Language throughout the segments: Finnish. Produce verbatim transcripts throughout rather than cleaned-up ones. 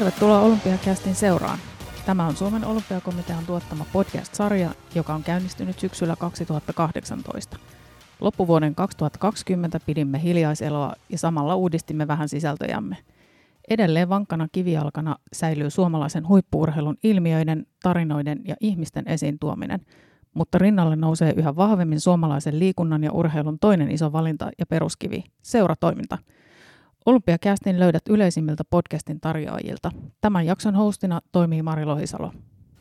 Tervetuloa Olympiacastin seuraan. Tämä on Suomen olympiakomitean tuottama podcast-sarja, joka on käynnistynyt syksyllä kaksituhattakahdeksantoista. Loppuvuoden kaksituhattakaksikymmentä pidimme hiljaiseloa ja samalla uudistimme vähän sisältöjämme. Edelleen vankkana kivijalkana säilyy suomalaisen huippu-urheilun ilmiöiden, tarinoiden ja ihmisten esiin tuominen, mutta rinnalle nousee yhä vahvemmin suomalaisen liikunnan ja urheilun toinen iso valinta ja peruskivi, seuratoiminta. Olympiacastin löydät yleisimmiltä podcastin tarjoajilta. Tämän jakson hostina toimii Mari Lohisalo.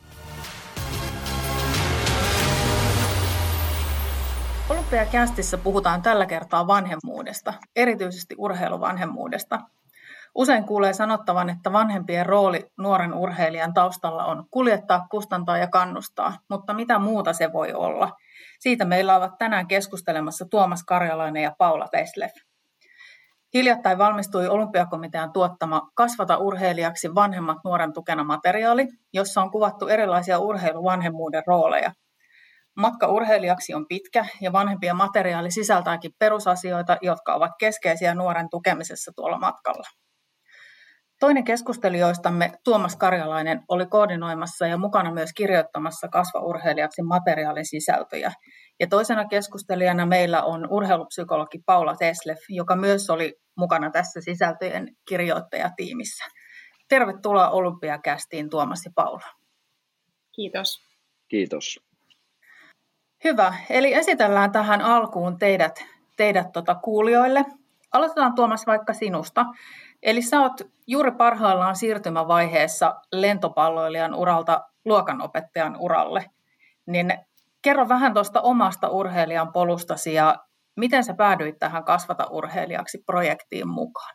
Olympiacastissa puhutaan tällä kertaa vanhemmuudesta, erityisesti urheiluvanhemmuudesta. Usein kuulee sanottavan, että vanhempien rooli nuoren urheilijan taustalla on kuljettaa, kustantaa ja kannustaa, mutta mitä muuta se voi olla? Siitä meillä ovat tänään keskustelemassa Tuomas Karjalainen ja Paula Tesleff. Hiljattain valmistui Olympiakomitean tuottama Kasvata urheilijaksi vanhemmat nuoren tukena materiaali, jossa on kuvattu erilaisia urheiluvanhemmuuden rooleja. Matka urheilijaksi on pitkä ja vanhempien materiaali sisältääkin perusasioita, jotka ovat keskeisiä nuoren tukemisessa tuolla matkalla. Toinen keskustelijoistamme, Tuomas Karjalainen, oli koordinoimassa ja mukana myös kirjoittamassa Kasva urheilijaksi materiaalin sisältöjä. Ja toisena keskustelijana meillä on urheilupsykologi Paula Tesleff, joka myös oli mukana tässä sisältöjen kirjoittajatiimissä. Tervetuloa Olympiacastiin, Tuomas ja Paula. Kiitos. Kiitos. Hyvä, eli esitellään tähän alkuun teidät, teidät tota kuulijoille. Aloitetaan Tuomas vaikka sinusta. Eli sä oot juuri parhaillaan siirtymävaiheessa lentopalloilijan uralta luokanopettajan uralle. Niin kerro vähän tuosta omasta urheilijan polustasi ja miten sä päädyit tähän Kasvata urheilijaksi -projektiin mukaan?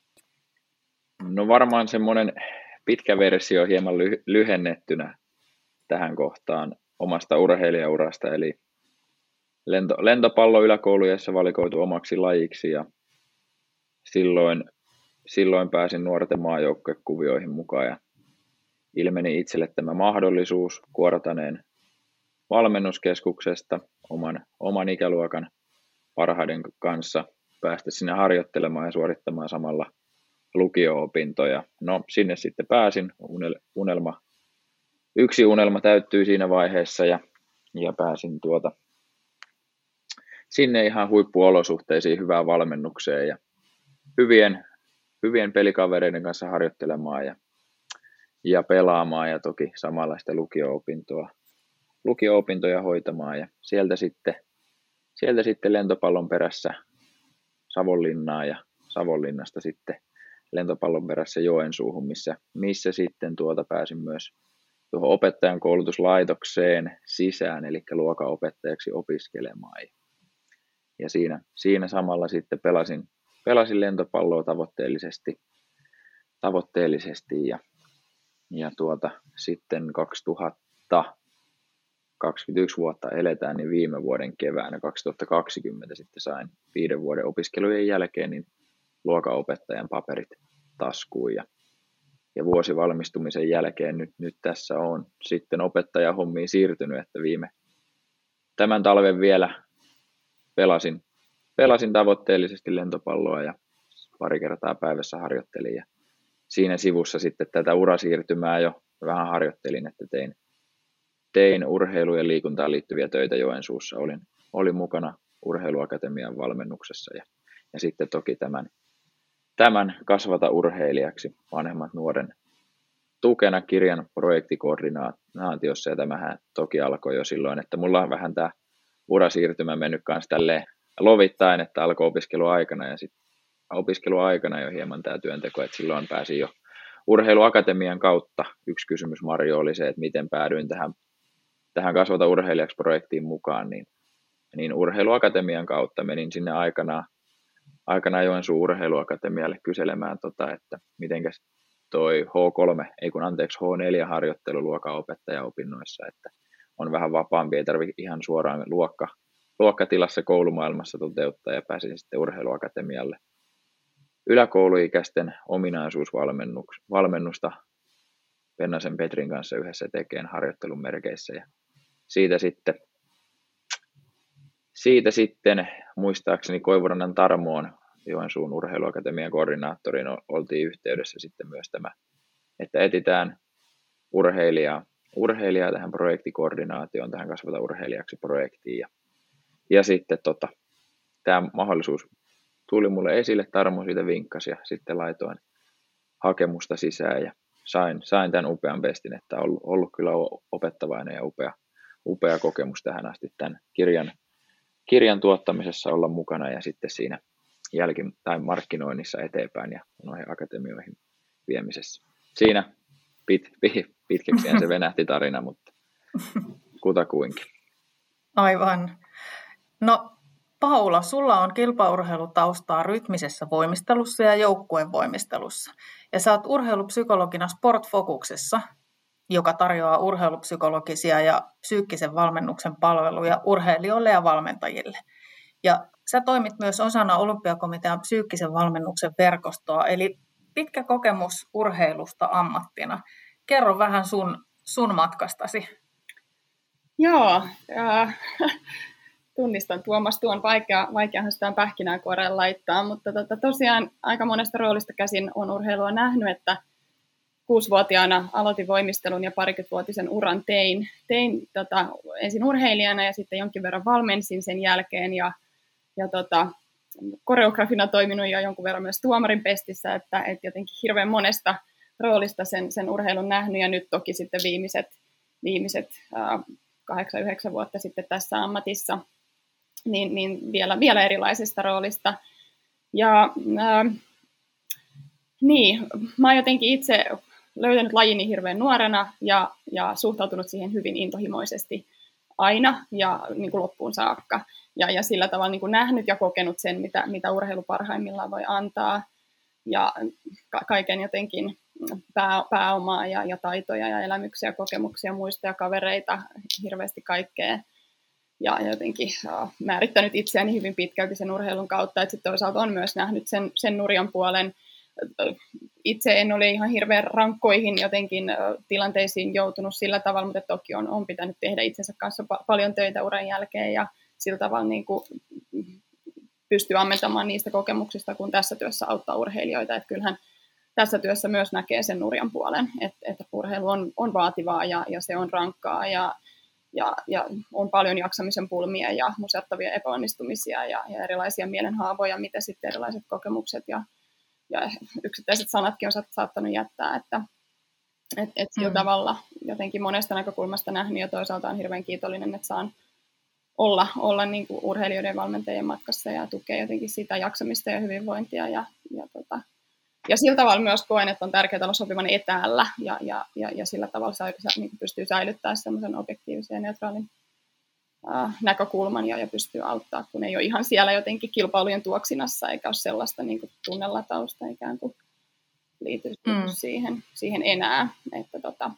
No varmaan semmoinen pitkä versio hieman ly- lyhennettynä tähän kohtaan omasta urheilijaurasta. Eli lento, lentopallo yläkouluissa valikoitu omaksi lajiksi ja silloin, silloin pääsin nuorten maajoukkuekuvioihin mukaan ja ilmeni itselle tämä mahdollisuus Kuortaneen valmennuskeskuksesta oman, oman ikäluokan parhaiden kanssa päästä sinne harjoittelemaan ja suorittamaan samalla lukio-opintoja. No sinne sitten pääsin, unelma, yksi unelma täyttyi siinä vaiheessa ja, ja pääsin tuota, sinne ihan huippuolosuhteisiin, hyvään valmennukseen ja hyvien, hyvien pelikavereiden kanssa harjoittelemaan ja, ja pelaamaan ja toki samalla sitä lukio-opintoa. lukio-opintoja hoitamaan ja sieltä sitten, sieltä sitten lentopallon perässä Savonlinnaan ja Savonlinnasta sitten lentopallon perässä Joensuuhun, missä, missä sitten tuota pääsin myös tuohon opettajan koulutuslaitokseen sisään, eli luokanopettajaksi opiskelemaan. Ja siinä, siinä samalla sitten pelasin, pelasin lentopalloa tavoitteellisesti, tavoitteellisesti ja, ja tuota, sitten kaksituhatta kaksikymmentäyksi vuotta eletään, niin viime vuoden keväänä kaksituhattakaksikymmentä sitten sain viiden vuoden opiskelujen jälkeen niin luokanopettajan paperit taskuun ja, ja vuosi valmistumisen jälkeen nyt, nyt tässä on sitten opettajahommiin siirtynyt, että viime tämän talven vielä pelasin, pelasin tavoitteellisesti lentopalloa ja pari kertaa päivässä harjoittelin ja siinä sivussa sitten tätä urasiirtymää jo vähän harjoittelin, että tein Tein urheiluun ja liikuntaan liittyviä töitä Joensuussa. Olin, olin mukana Urheiluakatemian valmennuksessa ja, ja sitten toki tämän, tämän Kasvata urheilijaksi vanhemmat nuoren tukena kirjan projektikoordinaatiossa. Ja tämähän toki alkoi jo silloin, että mulla on vähän tämä urasiirtymä mennyt kanssa tälleen lovittain, että alkoi opiskeluaikana ja sitten opiskeluaikana jo hieman tämä työnteko, että silloin pääsin jo Urheiluakatemian kautta. Yksi kysymys, Marjo, oli se, että miten päädyin tähän tähän Kasvata urheilijaksi -projektiin mukaan, niin, niin Urheiluakatemian kautta menin sinne aikanaan, aikanaan Joensuun Urheiluakatemialle kyselemään, tota, että mitenkäs toi H kolme, ei kun anteeksi H neljä harjoittelu luokanopettajaopinnoissa, että on vähän vapaampi, ei tarvitse ihan suoraan luokka, luokkatilassa koulumaailmassa toteuttaa ja pääsin sitten Urheiluakatemialle yläkouluikäisten ominaisuusvalmennusta Pennasen Petrin kanssa yhdessä tekeen harjoittelun merkeissä ja siitä sitten, siitä sitten muistaakseni Koivurannan Tarmoon, Joensuun Urheiluakatemian koordinaattoriin, oltiin yhteydessä sitten myös tämä että etsitään urheilijaa, urheilijaa tähän projektikoordinaatioon, tähän kasvata urheilijaksi projektiin. Ja, ja sitten tota, tämä mahdollisuus tuli mulle esille, Tarmo siitä vinkkasi ja sitten laitoin hakemusta sisään ja sain, sain tämän upean bestin, että on ollut, ollut kyllä opettavainen ja upea, upea kokemus tähän asti tämän kirjan, kirjan tuottamisessa olla mukana ja sitten siinä jälki- tai markkinoinnissa eteenpäin ja noihin akatemioihin viemisessä. Siinä pit, pit, pitkäkseen se venähti tarina, mutta kutakuinkin. Aivan. No Paula, sulla on kilpaurheilutaustaa rytmisessä voimistelussa ja joukkuevoimistelussa. Ja sä oot urheilupsykologina Sportfocuksessa, joka tarjoaa urheilupsykologisia ja psyykkisen valmennuksen palveluja urheilijoille ja valmentajille. Ja sä toimit myös osana Olympiakomitean psyykkisen valmennuksen verkostoa, eli pitkä kokemus urheilusta ammattina. Kerro vähän sun, sun matkastasi. Joo, äh, tunnistan Tuomas, tuon vaikea, vaikeahan sitä pähkinänkuoreen laittaa, mutta tota, tosiaan aika monesta roolista käsin on urheilua nähnyt, että kuusivuotiaana aloitin voimistelun ja parikymmenvuotisen uran tein. Tein tota, ensin urheilijana ja sitten jonkin verran valmensin sen jälkeen ja, ja tota, koreografina toiminut ja jonkun verran myös tuomarin pestissä, että et jotenkin hirveän monesta roolista sen, sen urheilun nähnyt ja nyt toki sitten viimeiset, viimeiset äh, kahdeksan, yhdeksän vuotta sitten tässä ammatissa, niin, niin vielä, vielä erilaisista roolista. Ja äh, niin, mä oon jotenkin itse löytänyt lajini hirveän nuorena ja, ja suhtautunut siihen hyvin intohimoisesti aina ja niin kuin loppuun saakka. Ja, ja sillä tavalla niin kuin nähnyt ja kokenut sen, mitä, mitä urheilu parhaimmillaan voi antaa. Ja ka- kaiken jotenkin pää, pääomaa ja, ja taitoja ja elämyksiä, kokemuksia, muistoja, kavereita, hirveästi kaikkea. Ja jotenkin uh, määrittänyt itseäni hyvin pitkälti sen urheilun kautta, että sitten toisaalta on myös nähnyt sen, sen nurjan puolen. Itse en ole ihan hirveän rankkoihin jotenkin uh, tilanteisiin joutunut sillä tavalla, mutta toki on, on pitänyt tehdä itsensä kanssa pa- paljon töitä uran jälkeen ja sillä tavalla niin kuin pystyy ammentamaan niistä kokemuksista, kun tässä työssä auttaa urheilijoita. Että kyllähän tässä työssä myös näkee sen nurjan puolen, että, että urheilu on, on vaativaa ja, ja se on rankkaa ja, ja, ja on paljon jaksamisen pulmia ja musertavia epäonnistumisia ja, ja erilaisia mielenhaavoja, mitä sitten erilaiset kokemukset ja, ja yksittäiset sanatkin on saattanut jättää, että et, et sillä mm. tavalla jotenkin monesta näkökulmasta nähnyt ja toisaalta on hirveän kiitollinen, että saan olla, olla niin kuin urheilijoiden valmentajien matkassa ja tukea jotenkin sitä jaksamista ja hyvinvointia. Ja, ja, tota, ja sillä tavalla myös koen, että on tärkeää olla sopivan etäällä ja, ja, ja, ja sillä tavalla sä, sä, niin pystyy säilyttämään semmoisen objektiivisen ja neutraalin ää, näkökulman ja, ja pystyy auttaa, kun ei ole ihan siellä jotenkin kilpailujen tuoksinassa eikä ole sellaista niin kuin tunnelatausta ikään kuin liity mm. siihen, siihen enää. Että, tota,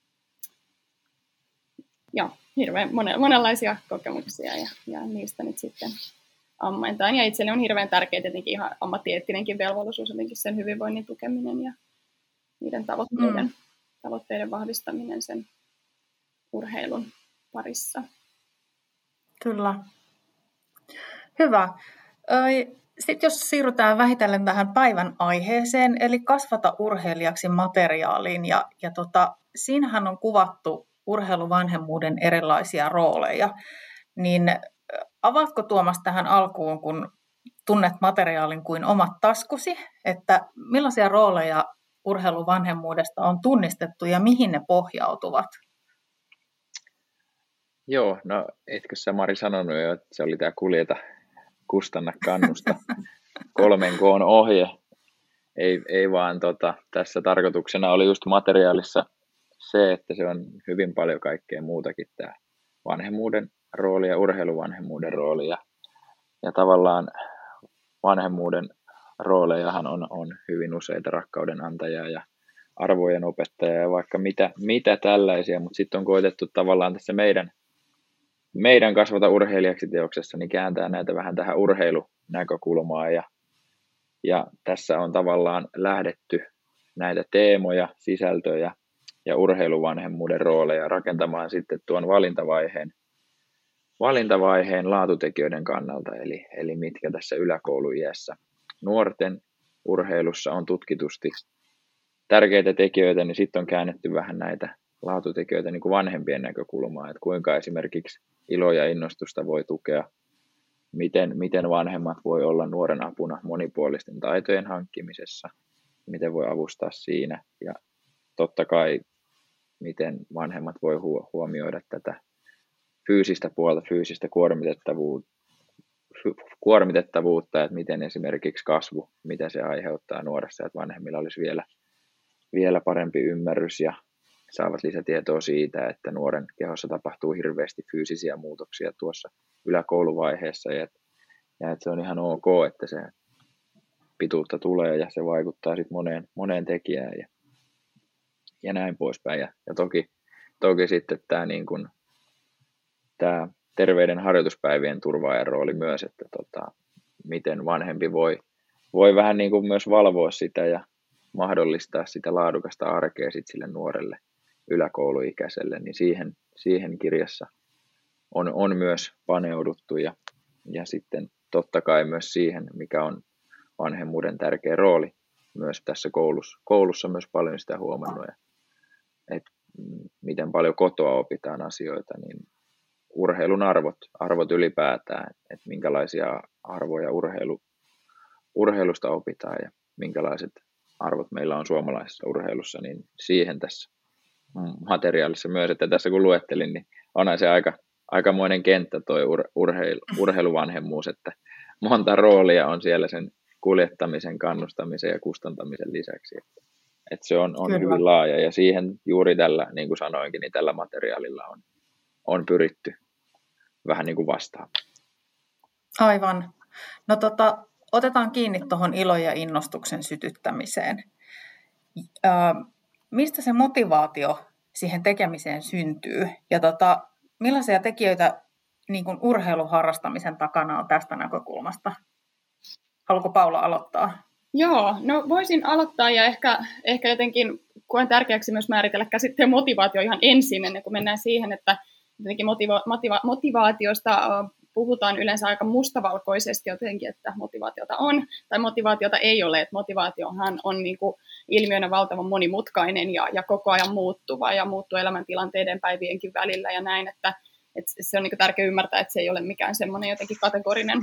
joo. Hirveän monenlaisia kokemuksia ja, ja niistä nyt sitten ammentaan. Ja itselle on hirveän tärkeää tietenkin ihan ammattieettinenkin velvollisuus, jotenkin sen hyvinvoinnin tukeminen ja niiden tavoitteiden, mm. tavoitteiden vahvistaminen sen urheilun parissa. Kyllä. Hyvä. Sitten jos siirrytään vähitellen tähän päivän aiheeseen, eli kasvata urheilijaksi materiaaliin. Ja, ja tota, siinähän on kuvattu urheiluvanhemmuuden erilaisia rooleja, niin avaatko Tuomas tähän alkuun, kun tunnet materiaalin kuin omat taskusi, että millaisia rooleja urheiluvanhemmuudesta on tunnistettu ja mihin ne pohjautuvat? Joo, no etkö sä Mari sanonut jo, että se oli tämä kuljeta, kustanna, kannusta, kolmen koon ohje, ei, ei vaan tota, tässä tarkoituksena oli just materiaalissa se, että se on hyvin paljon kaikkea muutakin tämä vanhemmuuden rooli ja urheiluvanhemmuuden rooli. Ja, ja tavallaan vanhemmuuden roolejahan on, on hyvin useita, rakkauden antajaa ja arvojen opettajaa ja vaikka mitä, mitä tällaisia, mutta sitten on koetettu tavallaan tässä meidän, meidän kasvata urheilijaksi teoksessa, niin kääntää näitä vähän tähän urheilunäkökulmaan. Ja, ja tässä on tavallaan lähdetty näitä teemoja, sisältöjä ja urheiluvanhemmuuden rooleja rakentamaan sitten tuon valintavaiheen, valintavaiheen laatutekijöiden kannalta, eli, eli mitkä tässä yläkouluiässä nuorten urheilussa on tutkitusti tärkeitä tekijöitä, niin sitten on käännetty vähän näitä laatutekijöitä niin kuin vanhempien näkökulmaa, että kuinka esimerkiksi ilo ja innostusta voi tukea, miten, miten vanhemmat voi olla nuoren apuna monipuolisten taitojen hankkimisessa, miten voi avustaa siinä ja totta kai miten vanhemmat voi huomioida tätä fyysistä puolta, fyysistä kuormitettavuutta, kuormitettavuutta, että miten esimerkiksi kasvu, mitä se aiheuttaa nuoressa, että vanhemmilla olisi vielä, vielä parempi ymmärrys ja saavat lisätietoa siitä, että nuoren kehossa tapahtuu hirveästi fyysisiä muutoksia tuossa yläkouluvaiheessa ja, ja että se on ihan ok, että se pituutta tulee ja se vaikuttaa sitten moneen, moneen tekijään ja, ja näin poispäin. Ja, ja toki, toki sitten tämä niin kuin, tämä terveiden harjoituspäivien turvaajan rooli myös, että tota, miten vanhempi voi, voi vähän niin kuin myös valvoa sitä ja mahdollistaa sitä laadukasta arkea sit sille nuorelle yläkouluikäiselle, niin siihen, siihen kirjassa on, on myös paneuduttu ja, ja sitten totta kai myös siihen, mikä on vanhemmuuden tärkeä rooli myös tässä koulussa. Koulussa myös paljon sitä huomannut, että miten paljon kotoa opitaan asioita, niin urheilun arvot, arvot ylipäätään, että minkälaisia arvoja urheilu, urheilusta opitaan ja minkälaiset arvot meillä on suomalaisessa urheilussa, niin siihen tässä materiaalissa myös, että tässä kun luettelin, niin onhan se aika, aikamoinen kenttä toi ur, urheilu, urheiluvanhemmuus, että monta roolia on siellä sen kuljettamisen, kannustamisen ja kustantamisen lisäksi. Että, että se on, on hyvin laaja ja siihen juuri tällä, niin kuin sanoinkin, niin tällä materiaalilla on, on pyritty vähän niin kuin vastaamaan. Aivan. No tota, otetaan kiinni tuohon ilo- ja innostuksen sytyttämiseen. Ö, mistä se motivaatio siihen tekemiseen syntyy? Ja tota, millaisia tekijöitä niin kuin urheiluharrastamisen takana on tästä näkökulmasta? Haluatko Paula aloittaa? Joo, no voisin aloittaa ja ehkä, ehkä jotenkin koen tärkeäksi myös määritellä käsitteen motivaatio ihan ensin, ennen kuin mennään siihen, että motiva- motiva- motivaatiosta puhutaan yleensä aika mustavalkoisesti jotenkin, että motivaatiota on tai motivaatiota ei ole, että motivaatiohan on niin kuin ilmiönä valtavan monimutkainen ja, ja koko ajan muuttuva ja muuttuu elämäntilanteiden päivienkin välillä ja näin, että, että se on niin kuin tärkeää ymmärtää, että se ei ole mikään semmoinen jotenkin kategorinen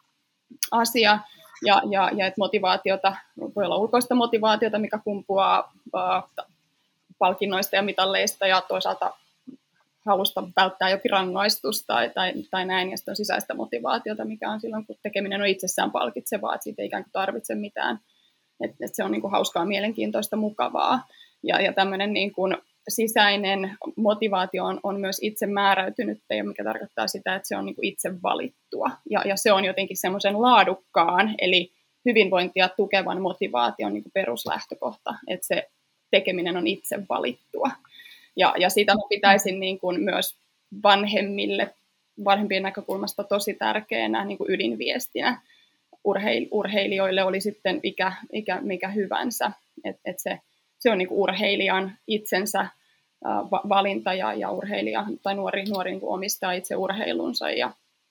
asia ja, ja, ja että motivaatiota, voi olla ulkoista motivaatiota, mikä kumpuaa äh, palkinnoista ja mitalleista ja toisaalta halusta välttää jokin rangaistus tai, tai, tai näin, ja sitten on sisäistä motivaatiota, mikä on silloin, kun tekeminen on itsessään palkitsevaa, että siitä ei ikään kuin tarvitse mitään, että, että se on niin kuin hauskaa, mielenkiintoista, mukavaa, ja, ja tämmöinen niin kuin sisäinen motivaatio on, on myös itse määräytynyttä, mikä tarkoittaa sitä, että se on niin kuin itse valittua, ja, ja se on jotenkin semmoisen laadukkaan, eli hyvinvointia tukevan motivaation niin kuin peruslähtökohta, että se tekeminen on itse valittua. Ja, ja sitä pitäisin niin kuin myös vanhemmille, vanhempien näkökulmasta tosi tärkeänä niin kuin ydinviestinä urheil, urheilijoille, oli sitten ikä, ikä mikä hyvänsä. Et, et se, se on niin kuin urheilijan itsensä äh, valinta ja, ja urheilija tai nuori, nuori niin kuin omistaa itse urheilunsa. Ja,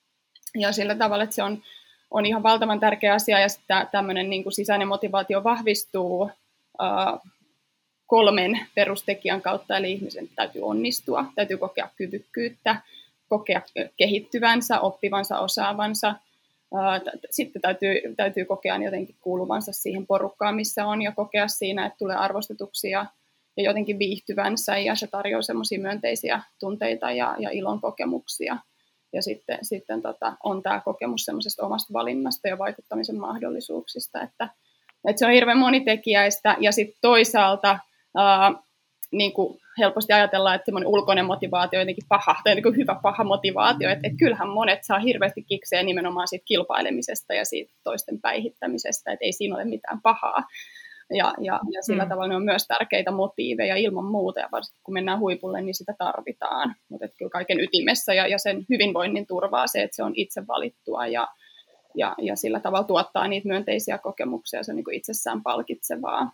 ja sillä tavalla, että se on, on ihan valtavan tärkeä asia ja sitten tämmöinen niin kuin sisäinen motivaatio vahvistuu äh, kolmen perustekijän kautta, eli ihmisen täytyy onnistua, täytyy kokea kyvykkyyttä, kokea kehittyvänsä, oppivansa, osaavansa. Sitten täytyy, täytyy kokea jotenkin kuuluvansa siihen porukkaan, missä on, ja kokea siinä, että tulee arvostetuksi ja, ja jotenkin viihtyvänsä, ja se tarjoaa semmoisia myönteisiä tunteita ja, ja ilon kokemuksia. Ja sitten, sitten tota, on tämä kokemus semmoisesta omasta valinnasta ja vaikuttamisen mahdollisuuksista, että, että se on hirveän monitekijäistä, ja sitten toisaalta Uh, niin kuin helposti ajatellaan, että semmoinen ulkoinen motivaatio on jotenkin paha, tai niin hyvä paha motivaatio, että, että kyllähän monet saa hirveästi kiksejä nimenomaan siitä kilpailemisesta ja siitä toisten päihittämisestä, että ei siinä ole mitään pahaa. Ja, ja, ja sillä mm. tavalla ne on myös tärkeitä motiiveja ilman muuta, ja varsinkin kun mennään huipulle, niin sitä tarvitaan. Mutta kyllä kaiken ytimessä ja, ja sen hyvinvoinnin turvaa se, että se on itse valittua ja, ja, ja sillä tavalla tuottaa niitä myönteisiä kokemuksia, se on niin kuin itsessään palkitsevaa.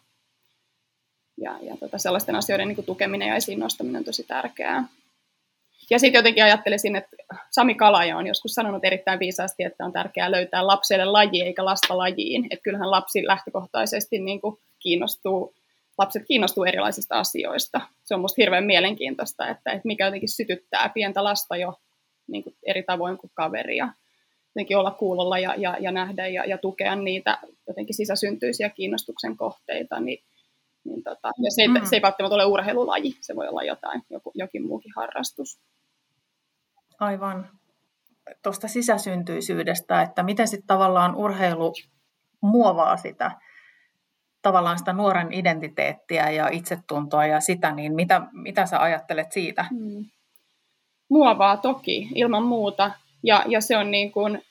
Ja, ja tota, sellaisten asioiden niin kuin tukeminen ja esiin nostaminen on tosi tärkeää. Ja sitten jotenkin ajattelisin, että Sami Kalaja on joskus sanonut erittäin viisaasti, että on tärkeää löytää lapselle laji eikä lasta lajiin. Että kyllähän lapsi lähtökohtaisesti niin kuin kiinnostuu lapset kiinnostuu erilaisista asioista. Se on musta hirveän mielenkiintoista, että, että mikä jotenkin sytyttää pientä lasta jo niin kuin eri tavoin kuin kaveria. Jotenkin olla kuulolla ja, ja, ja nähdä ja, ja tukea niitä jotenkin sisäsyntyisiä kiinnostuksen kohteita. Niin, niin tota, ja se, ei, mm. se ei välttämättä ole urheilulaji, se voi olla jotain, joku, jokin muukin harrastus. Aivan. Tuosta sisäsyntyisyydestä, että miten sitten tavallaan urheilu muovaa sitä, tavallaan sitä nuoren identiteettiä ja itsetuntoa ja sitä, niin mitä, mitä sä ajattelet siitä? Hmm. Muovaa toki, ilman muuta. Ja, ja se on niin kuin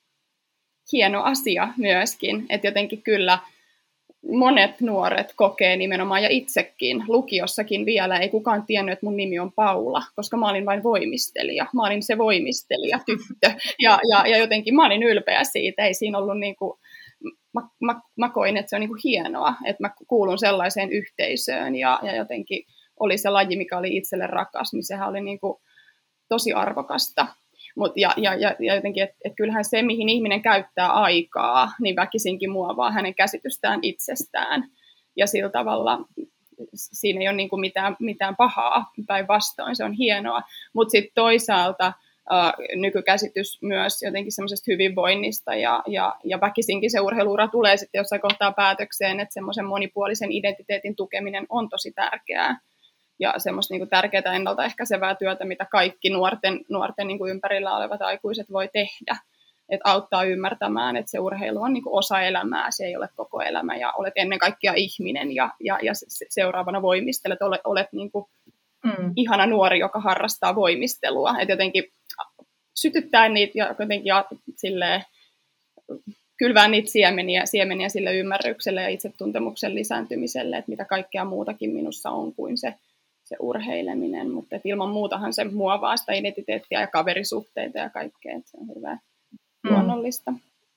hieno asia myöskin, että jotenkin kyllä monet nuoret kokee nimenomaan, ja itsekin, lukiossakin vielä ei kukaan tiennyt, että mun nimi on Paula, koska mä olin vain voimistelija. Mä olin se voimistelija tyttö, ja, ja, ja jotenkin mä olin ylpeä siitä. Ei siinä ollut niin kuin, mä, mä, mä koin, että se on niin kuin hienoa, että mä kuulun sellaiseen yhteisöön, ja, ja jotenkin oli se laji, mikä oli itselle rakas, niin sehän oli niin kuin tosi arvokasta. Mut ja, ja, ja jotenkin, että et kyllähän se, mihin ihminen käyttää aikaa, niin väkisinkin muovaa hänen käsitystään itsestään. Ja sillä tavalla siinä ei ole niinku mitään, mitään pahaa, päinvastoin, se on hienoa. Mutta sitten toisaalta ää, nykykäsitys myös jotenkin semmoisesta hyvinvoinnista ja, ja, ja väkisinkin se urheiluura tulee sitten jossain kohtaa päätökseen, että semmoisen monipuolisen identiteetin tukeminen on tosi tärkeää. Ja semmoista niin kuin tärkeää ennaltaehkäisevää työtä, mitä kaikki nuorten, nuorten niin kuin ympärillä olevat aikuiset voi tehdä. Että auttaa ymmärtämään, että se urheilu on niin kuin osa elämää, se ei ole koko elämä. Ja olet ennen kaikkea ihminen ja, ja, ja seuraavana voimistelet. Olet, olet niin kuin mm. ihana nuori, joka harrastaa voimistelua. Että jotenkin sytyttää niitä ja jotenkin silleen, kylvää niitä siemeniä, siemeniä sille ymmärrykselle ja itsetuntemuksen lisääntymiselle, että mitä kaikkea muutakin minussa on kuin se se urheileminen, mutta ilman muutahan se muovaa sitä identiteettiä ja kaverisuhteita ja kaikkea, että se on hyvä mm. luonnollista.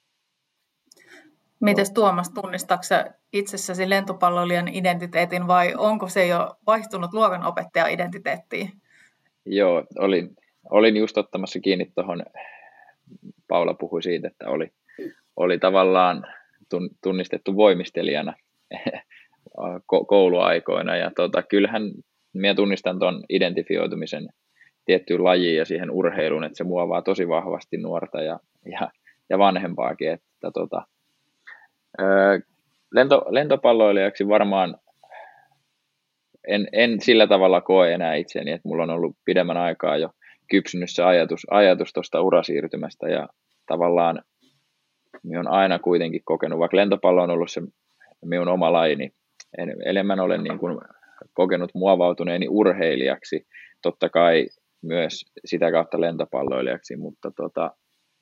Mites Tuomas, tunnistatko sä itsessäsi lentopalloilijan identiteetin vai onko se jo vaihtunut luokanopettajan identiteettiin? Joo, olin, olin just ottamassa kiinni tuohon, Paula puhui siitä, että oli, oli tavallaan tunnistettu voimistelijana kouluaikoina ja tota, kyllähän minä tunnistan tuon identifioitumisen tiettyyn lajiin ja siihen urheiluun, että se muovaa tosi vahvasti nuorta ja, ja, ja vanhempaakin. Että, tota, lento, lentopalloilijaksi varmaan en, en sillä tavalla koe enää itseni, että mulla on ollut pidemmän aikaa jo kypsynyt se ajatus, ajatus tuosta urasiirtymästä ja tavallaan minä olen aina kuitenkin kokenut, vaikka lentopallo on ollut se minun oma laji, niin en, enemmän olen niin kuin kokenut muovautuneeni urheilijaksi, totta kai myös sitä kautta lentopalloilijaksi, mutta tota,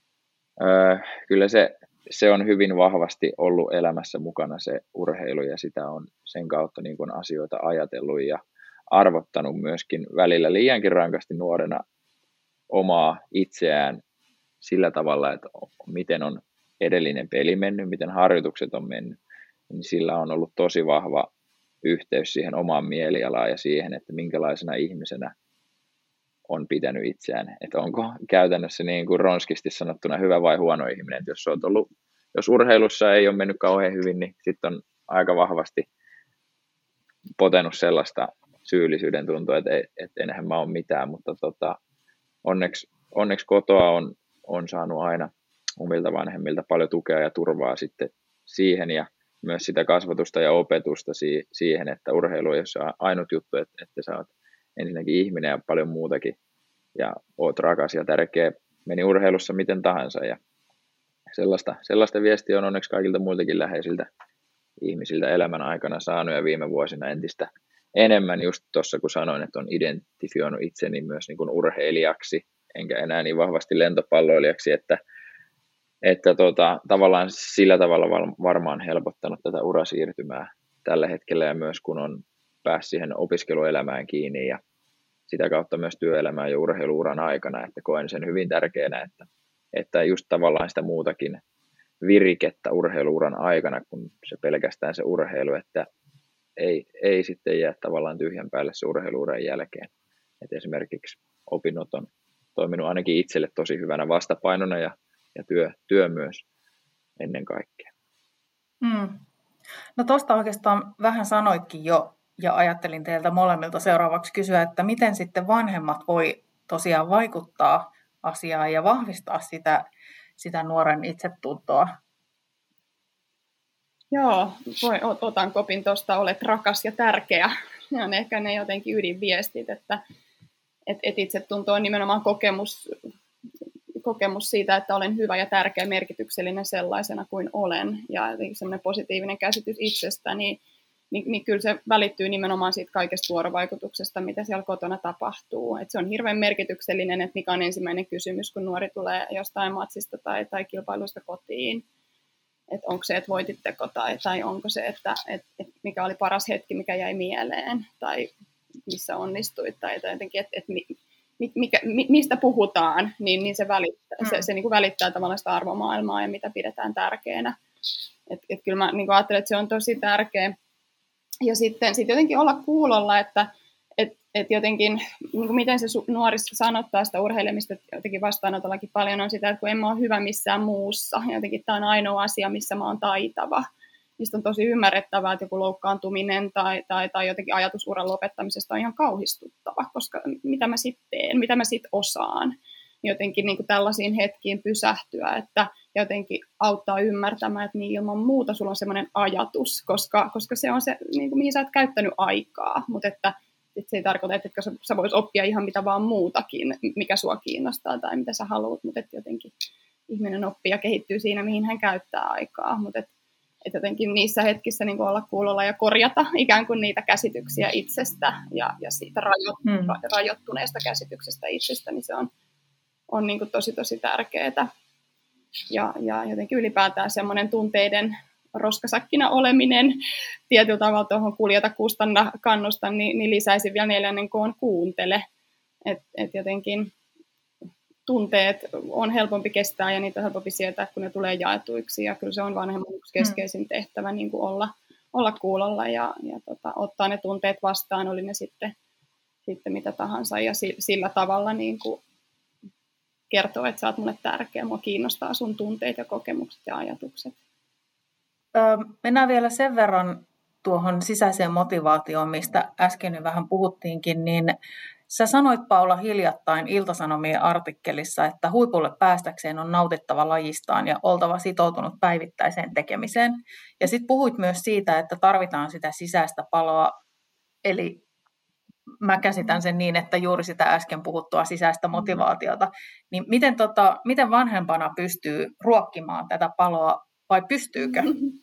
öö, kyllä se, se on hyvin vahvasti ollut elämässä mukana se urheilu ja sitä on sen kautta niin kuin asioita ajatellut ja arvottanut myöskin välillä liiankin rankasti nuorena omaa itseään sillä tavalla, että miten on edellinen peli mennyt, miten harjoitukset on mennyt, niin sillä on ollut tosi vahva yhteys siihen omaan mielialaan ja siihen, että minkälaisena ihmisenä on pitänyt itseään. Että onko käytännössä niin kuin ronskisti sanottuna hyvä vai huono ihminen. Että jos, olet ollut, jos urheilussa ei ole mennyt kauhean hyvin, niin sitten on aika vahvasti potenut sellaista syyllisyyden tuntua, että, että enhän mä ole mitään. Mutta tota, onneksi, onneksi kotoa on, on saanut aina omilta vanhemmilta paljon tukea ja turvaa sitten siihen ja myös sitä kasvatusta ja opetusta siihen, että urheilu ei ole se ainut juttu, että, että sä oot ensinnäkin ihminen ja paljon muutakin ja oot rakas ja tärkeä, meni urheilussa miten tahansa ja sellaista, sellaista viestiä on onneksi kaikilta muiltakin läheisiltä ihmisiltä elämän aikana saanut ja viime vuosina entistä enemmän just tuossa kun sanoin, että on identifioinut itseni myös niin kuin urheilijaksi enkä enää niin vahvasti lentopalloilijaksi, että että tota, tavallaan sillä tavalla varmaan helpottanut tätä urasiirtymää tällä hetkellä ja myös kun on päässyt siihen opiskeluelämään kiinni ja sitä kautta myös työelämään ja urheiluuran aikana, että koen sen hyvin tärkeänä, että, että just tavallaan sitä muutakin virikettä urheiluuran aikana, kun se pelkästään se urheilu, että ei, ei sitten jää tavallaan tyhjän päälle se urheiluuran jälkeen. Et esimerkiksi opinnot on toiminut ainakin itselle tosi hyvänä vastapainona ja ja työ, työ myös ennen kaikkea. Mm. No tuosta oikeastaan vähän sanoitkin jo, ja ajattelin teiltä molemmilta seuraavaksi kysyä, että miten sitten vanhemmat voi tosiaan vaikuttaa asiaan ja vahvistaa sitä, sitä nuoren itsetuntoa. Joo, voi, otan kopin tuosta, olet rakas ja tärkeä. Ne on ehkä ne jotenkin ydinviestit, että et, et itsetunto on nimenomaan kokemus, kokemus siitä, että olen hyvä ja tärkeä, merkityksellinen sellaisena kuin olen. Ja semmoinen positiivinen käsitys itsestä, niin, niin, niin kyllä se välittyy nimenomaan siitä kaikesta vuorovaikutuksesta, mitä siellä kotona tapahtuu. Et se on hirveän merkityksellinen, että mikä on ensimmäinen kysymys, kun nuori tulee jostain matsista tai, tai kilpailusta kotiin. Että onko se, että voititteko, tai, tai onko se, että et, et mikä oli paras hetki, mikä jäi mieleen, tai missä onnistuit, tai jotenkin, että et, mi, mikä, mistä puhutaan, niin, niin se välittää, mm. se, se niin kuin välittää tavallaan sitä arvomaailmaa ja mitä pidetään tärkeänä. Et, et kyllä mä niin kuin ajattelen, että se on tosi tärkeä. Ja sitten sit jotenkin olla kuulolla, että et, et jotenkin, niin kuin miten se nuori sanottaa sitä urheilemista, jotenkin vastaanotollakin paljon on sitä, että kun en mä ole hyvä missään muussa, jotenkin tämä on ainoa asia, missä mä oon taitava. Niistä on tosi ymmärrettävää, että joku loukkaantuminen tai, tai, tai jotenkin ajatusuran lopettamisesta on ihan kauhistuttava, koska mitä mä sitten teen, mitä mä sitten osaan. Jotenkin niin kuin tällaisiin hetkiin pysähtyä, että jotenkin auttaa ymmärtämään, että niin ilman muuta sulla on semmoinen ajatus, koska, koska se on se, niin kuin mihin sä oot käyttänyt aikaa, mutta että se ei tarkoita, että sä, sä vois oppia ihan mitä vaan muutakin, mikä sua kiinnostaa tai mitä sä haluat, mutta että jotenkin ihminen oppii ja kehittyy siinä, mihin hän käyttää aikaa, mutta että et jotenkin niissä hetkissä niin kuin olla kuulolla ja korjata ikään kuin niitä käsityksiä itsestä ja, ja siitä rajo, hmm. rajoittuneesta käsityksestä itsestä, niin se on, on niin kuin tosi tosi tärkeää. Ja, ja jotenkin ylipäätään semmoinen tunteiden roskasakkina oleminen, tietyllä tavalla tuohon kuljeta, kustanna, kannusta, niin, niin lisäisi vielä neljännen koon kuuntele. Että et jotenkin tunteet on helpompi kestää ja niitä on helpompi sietää, kun ne tulee jaetuiksi. Ja kyllä se on vanhemman yksi keskeisin tehtävä niin kuin olla, olla kuulolla ja, ja tota, ottaa ne tunteet vastaan, oli ne sitten, sitten mitä tahansa. Ja sillä tavalla niin kuin kertoo, että sä oot mulle tärkeä, mua kiinnostaa sun tunteet ja kokemukset ja ajatukset. Öö, mennään vielä sen verran tuohon sisäiseen motivaatioon, mistä äsken jo vähän puhuttiinkin, niin sä sanoit, Paula, hiljattain Ilta-Sanomien artikkelissa, että huipulle päästäkseen on nautittava lajistaan ja oltava sitoutunut päivittäiseen tekemiseen. Ja sitten puhuit myös siitä, että tarvitaan sitä sisäistä paloa, eli mä käsitän sen niin, että juuri sitä äsken puhuttua sisäistä motivaatiota. Niin miten, tota, miten vanhempana pystyy ruokkimaan tätä paloa, vai pystyykö?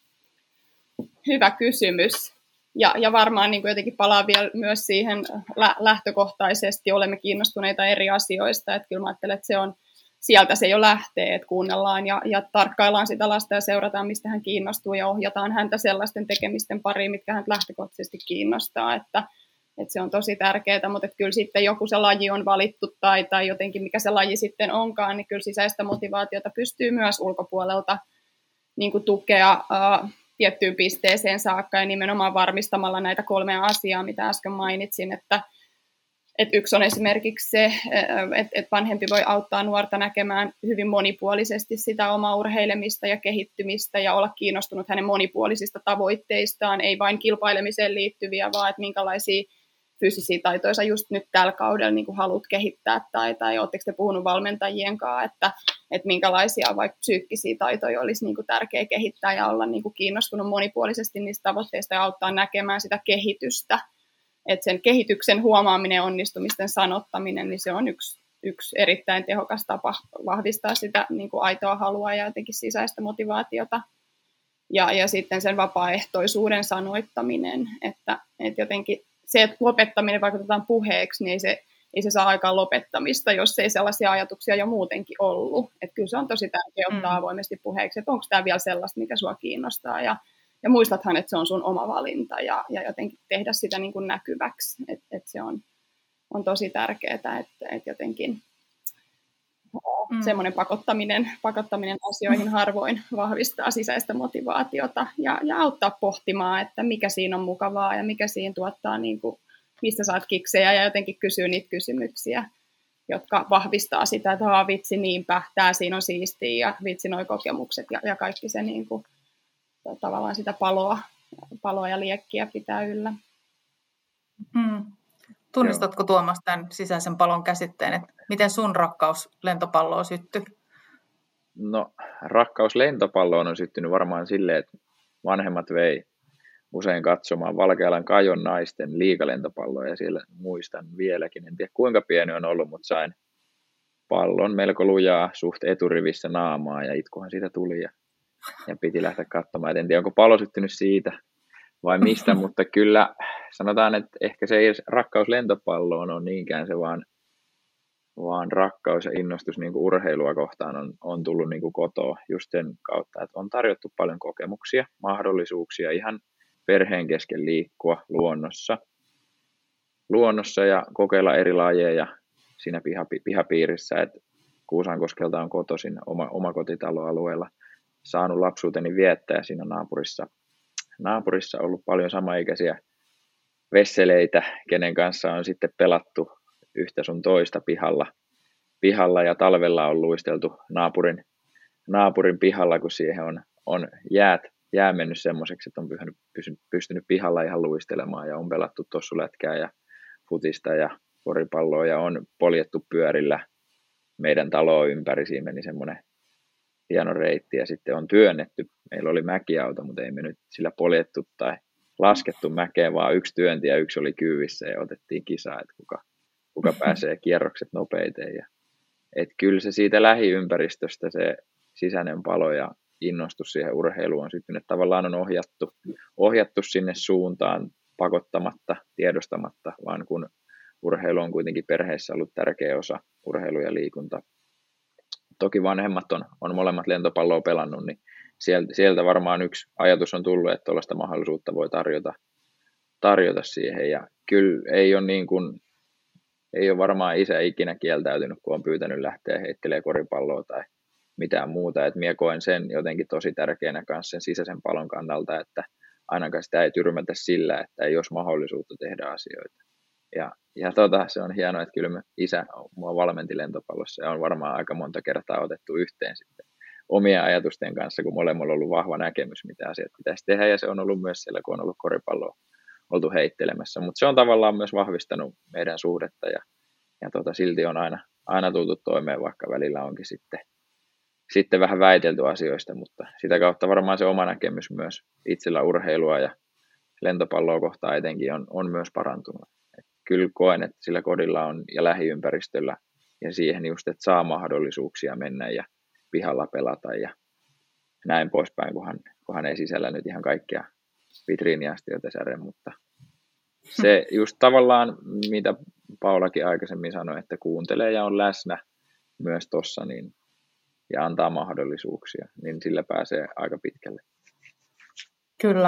Hyvä kysymys. Ja, ja varmaan niin kuin jotenkin palaa vielä myös siihen lä- lähtökohtaisesti, olemme kiinnostuneita eri asioista. Että kyllä mä ajattelen, että se on, sieltä se jo lähtee, että kuunnellaan ja, ja tarkkaillaan sitä lasta ja seurataan, mistä hän kiinnostuu ja ohjataan häntä sellaisten tekemisten pariin, mitkä hän lähtökohtaisesti kiinnostaa. Että, että se on tosi tärkeää, mutta että kyllä sitten joku se laji on valittu tai, tai jotenkin mikä se laji sitten onkaan, niin kyllä sisäistä motivaatiota pystyy myös ulkopuolelta niin kuin tukea uh, tiettyyn pisteeseen saakka ja nimenomaan varmistamalla näitä kolmea asiaa, mitä äsken mainitsin, että, että yksi on esimerkiksi se, että, että vanhempi voi auttaa nuorta näkemään hyvin monipuolisesti sitä omaa urheilemista ja kehittymistä ja olla kiinnostunut hänen monipuolisista tavoitteistaan, ei vain kilpailemiseen liittyviä, vaan että minkälaisia fyysisiä taitoja sä just nyt tällä kaudella niin kuin haluat kehittää, tai, tai oletteko te puhunut valmentajien kanssa, että, että minkälaisia vaikka psyykkisiä taitoja olisi niin kuin tärkeää kehittää ja olla niin kuin kiinnostunut monipuolisesti niistä tavoitteista ja auttaa näkemään sitä kehitystä. Että sen kehityksen huomaaminen, onnistumisten sanottaminen, niin se on yksi, yksi erittäin tehokas tapa vahvistaa sitä niin kuin aitoa halua ja jotenkin sisäistä motivaatiota. Ja, ja sitten sen vapaaehtoisuuden sanoittaminen, että, että jotenkin se, että lopettaminen vaikutetaan puheeksi, niin ei se, ei se saa aikaan lopettamista, jos ei sellaisia ajatuksia jo muutenkin ollut. Että kyllä se on tosi tärkeää ottaa avoimesti puheeksi, että onko tämä vielä sellaista, mikä sua kiinnostaa. Ja, ja muistathan, että se on sun oma valinta ja, ja jotenkin tehdä sitä niin kuin näkyväksi. Että et se on, on tosi tärkeää, että et jotenkin mm. semmoinen pakottaminen, pakottaminen asioihin harvoin vahvistaa sisäistä motivaatiota ja, ja auttaa pohtimaan, että mikä siinä on mukavaa ja mikä siinä tuottaa, niin kuin, mistä saat kiksejä ja jotenkin kysyä niitä kysymyksiä, jotka vahvistaa sitä, että haa, vitsi niinpä, tämä siinä on siistiä ja vitsi noi kokemukset ja, ja kaikki se niin kuin, tavallaan sitä paloa, paloa ja liekkiä pitää yllä. Hmm. Tunnistatko Tuomas tämän sisäisen palon käsitteen, että miten sun rakkaus lentopalloon syttyi? No, rakkaus lentopalloon on syttynyt varmaan silleen, että vanhemmat vei usein katsomaan Valkealan Kajon naisten liigalentopalloa, ja siellä muistan vieläkin, en tiedä kuinka pieni on ollut, mutta sain pallon melko lujaa suht eturivissä naamaa, ja itkuhan siitä tuli, ja, ja piti lähteä katsomaan. Et en tiedä, onko pallo syttynyt siitä vai mistä, mutta kyllä sanotaan, että ehkä se ei edes rakkaus lentopalloon on niinkään se, vaan, vaan rakkaus ja innostus niin kuin urheilua kohtaan on, on tullut niin kuin kotoa just sen kautta, että on tarjottu paljon kokemuksia, mahdollisuuksia ihan perheen kesken liikkua luonnossa, luonnossa ja kokeilla eri lajeja siinä pihapi, pihapiirissä, että Kuusankoskelta on kotoisin oma, oma kotitaloalueella saanut lapsuuteni viettää siinä naapurissa. Naapurissa on ollut paljon samaikäisiä vesseleitä, kenen kanssa on sitten pelattu yhtä sun toista pihalla, pihalla ja talvella on luisteltu naapurin, naapurin pihalla, kun siihen on, on jäät, jää mennyt semmoiseksi, että on pystynyt, pystynyt pihalla ihan luistelemaan ja on pelattu tossulätkää ja futista ja koripalloa ja on poljettu pyörillä meidän taloa ympäri. Siinä meni semmoinen hieno reitti ja sitten on työnnetty. Meillä oli mäkiauto, mutta ei me nyt sillä poljettu tai laskettu mäkeä, vaan yksi työnti ja yksi oli kyyvissä ja otettiin kisaa, että kuka, kuka pääsee kierrokset nopeiten. Ja, et kyllä se siitä lähiympäristöstä se sisäinen palo ja innostus siihen urheiluun on syttynyt. Tavallaan on ohjattu, ohjattu sinne suuntaan pakottamatta, tiedostamatta, vaan kun urheilu on kuitenkin perheessä ollut tärkeä osa, urheilu ja liikunta. Toki vanhemmat on, on molemmat lentopalloa pelannut, niin sieltä, sieltä varmaan yksi ajatus on tullut, että tuollaista mahdollisuutta voi tarjota, tarjota siihen. Ja kyllä ei ole, niin kuin, ei ole varmaan isä ikinä kieltäytynyt, kun on pyytänyt lähteä heittelemään koripalloa tai mitään muuta. Et minä koen sen jotenkin tosi tärkeänä kanssa sen sisäisen palon kannalta, että ainakaan sitä ei tyrmätä sillä, että ei olisi mahdollisuutta tehdä asioita. Ja, ja tota, se on hienoa, että kyllä isä mua valmenti lentopallossa ja on varmaan aika monta kertaa otettu yhteen sitten omien ajatusten kanssa, kun molemmilla on ollut vahva näkemys, mitä asiat pitäisi tehdä, ja se on ollut myös siellä, kun on ollut koripalloa oltu heittelemässä. Mutta se on tavallaan myös vahvistanut meidän suhdetta, ja, ja tota, silti on aina, aina tultu toimeen, vaikka välillä onkin sitten, sitten vähän väitelty asioista, mutta sitä kautta varmaan se oma näkemys myös itsellä urheilua ja lentopalloa kohtaan etenkin on, on myös parantunut. Et kyllä koen, että sillä kodilla on ja lähiympäristöllä ja siihen just, että saa mahdollisuuksia mennä ja pihalla pelata ja näin poispäin, kunhan, kunhan ei sisällä nyt ihan kaikkia vitriiniastioita särje, mutta se just tavallaan, mitä Paulakin aikaisemmin sanoi, että kuuntelee ja on läsnä myös tossa niin, ja antaa mahdollisuuksia, niin sillä pääsee aika pitkälle. Kyllä.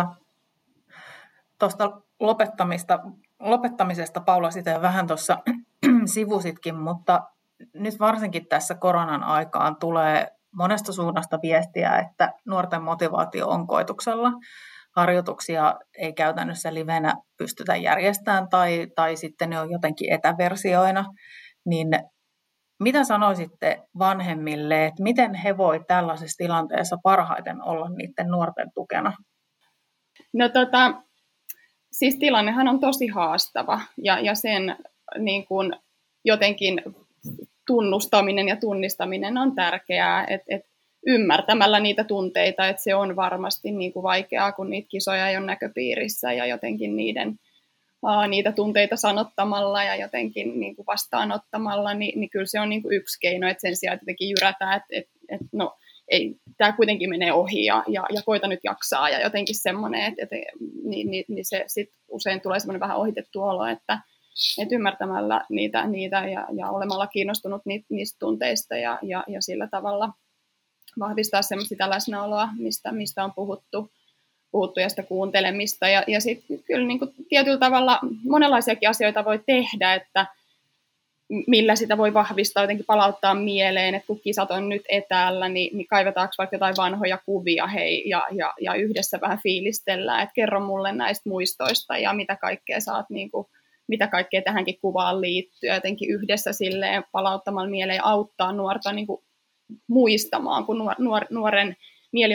Tuosta lopettamista, lopettamisesta Paula sitä vähän tuossa sivusitkin, mutta nyt varsinkin tässä koronan aikaan tulee monesta suunnasta viestiä, että nuorten motivaatio on koetuksella. Harjoituksia ei käytännössä livenä pystytä järjestämään tai, tai sitten ne on jotenkin etäversioina. Niin mitä sanoisitte vanhemmille, että miten he voi tällaisessa tilanteessa parhaiten olla niiden nuorten tukena? No tota, siis tilannehan on tosi haastava ja, ja sen niin kuin jotenkin tunnustaminen ja tunnistaminen on tärkeää, että et ymmärtämällä niitä tunteita, että se on varmasti niin kuin vaikeaa, kun niitä kisoja ei ole näköpiirissä ja jotenkin niiden, aa, niitä tunteita sanottamalla ja jotenkin niin kuin vastaanottamalla, niin, niin kyllä se on niin kuin yksi keino, että sen sijaan että jotenkin jyrätään, että, että, että no, ei, tämä kuitenkin menee ohi ja, ja, ja koita nyt jaksaa ja jotenkin semmoinen, että, että niin, niin, niin se sit usein tulee semmoinen vähän ohitettu olo, että et ymmärtämällä niitä, niitä ja, ja olemalla kiinnostunut ni, niistä tunteista ja, ja, ja sillä tavalla vahvistaa sitä läsnäoloa, mistä, mistä on puhuttu, puhuttu ja sitä kuuntelemista. Ja, ja sitten kyllä niin kuin tietyllä tavalla monenlaisiakin asioita voi tehdä, että millä sitä voi vahvistaa, jotenkin palauttaa mieleen, että kun kisat on nyt etäällä, niin, niin kaivetaanko vaikka jotain vanhoja kuvia hei, ja, ja, ja yhdessä vähän fiilistellään, että kerro mulle näistä muistoista ja mitä kaikkea saat niin kuin mitä kaikkea tähänkin kuvaan liittyy, jotenkin yhdessä silleen palauttamalla mieleen auttaa nuorta niin kuin muistamaan, kun nuor, nuor, nuoren mieli on niin kuin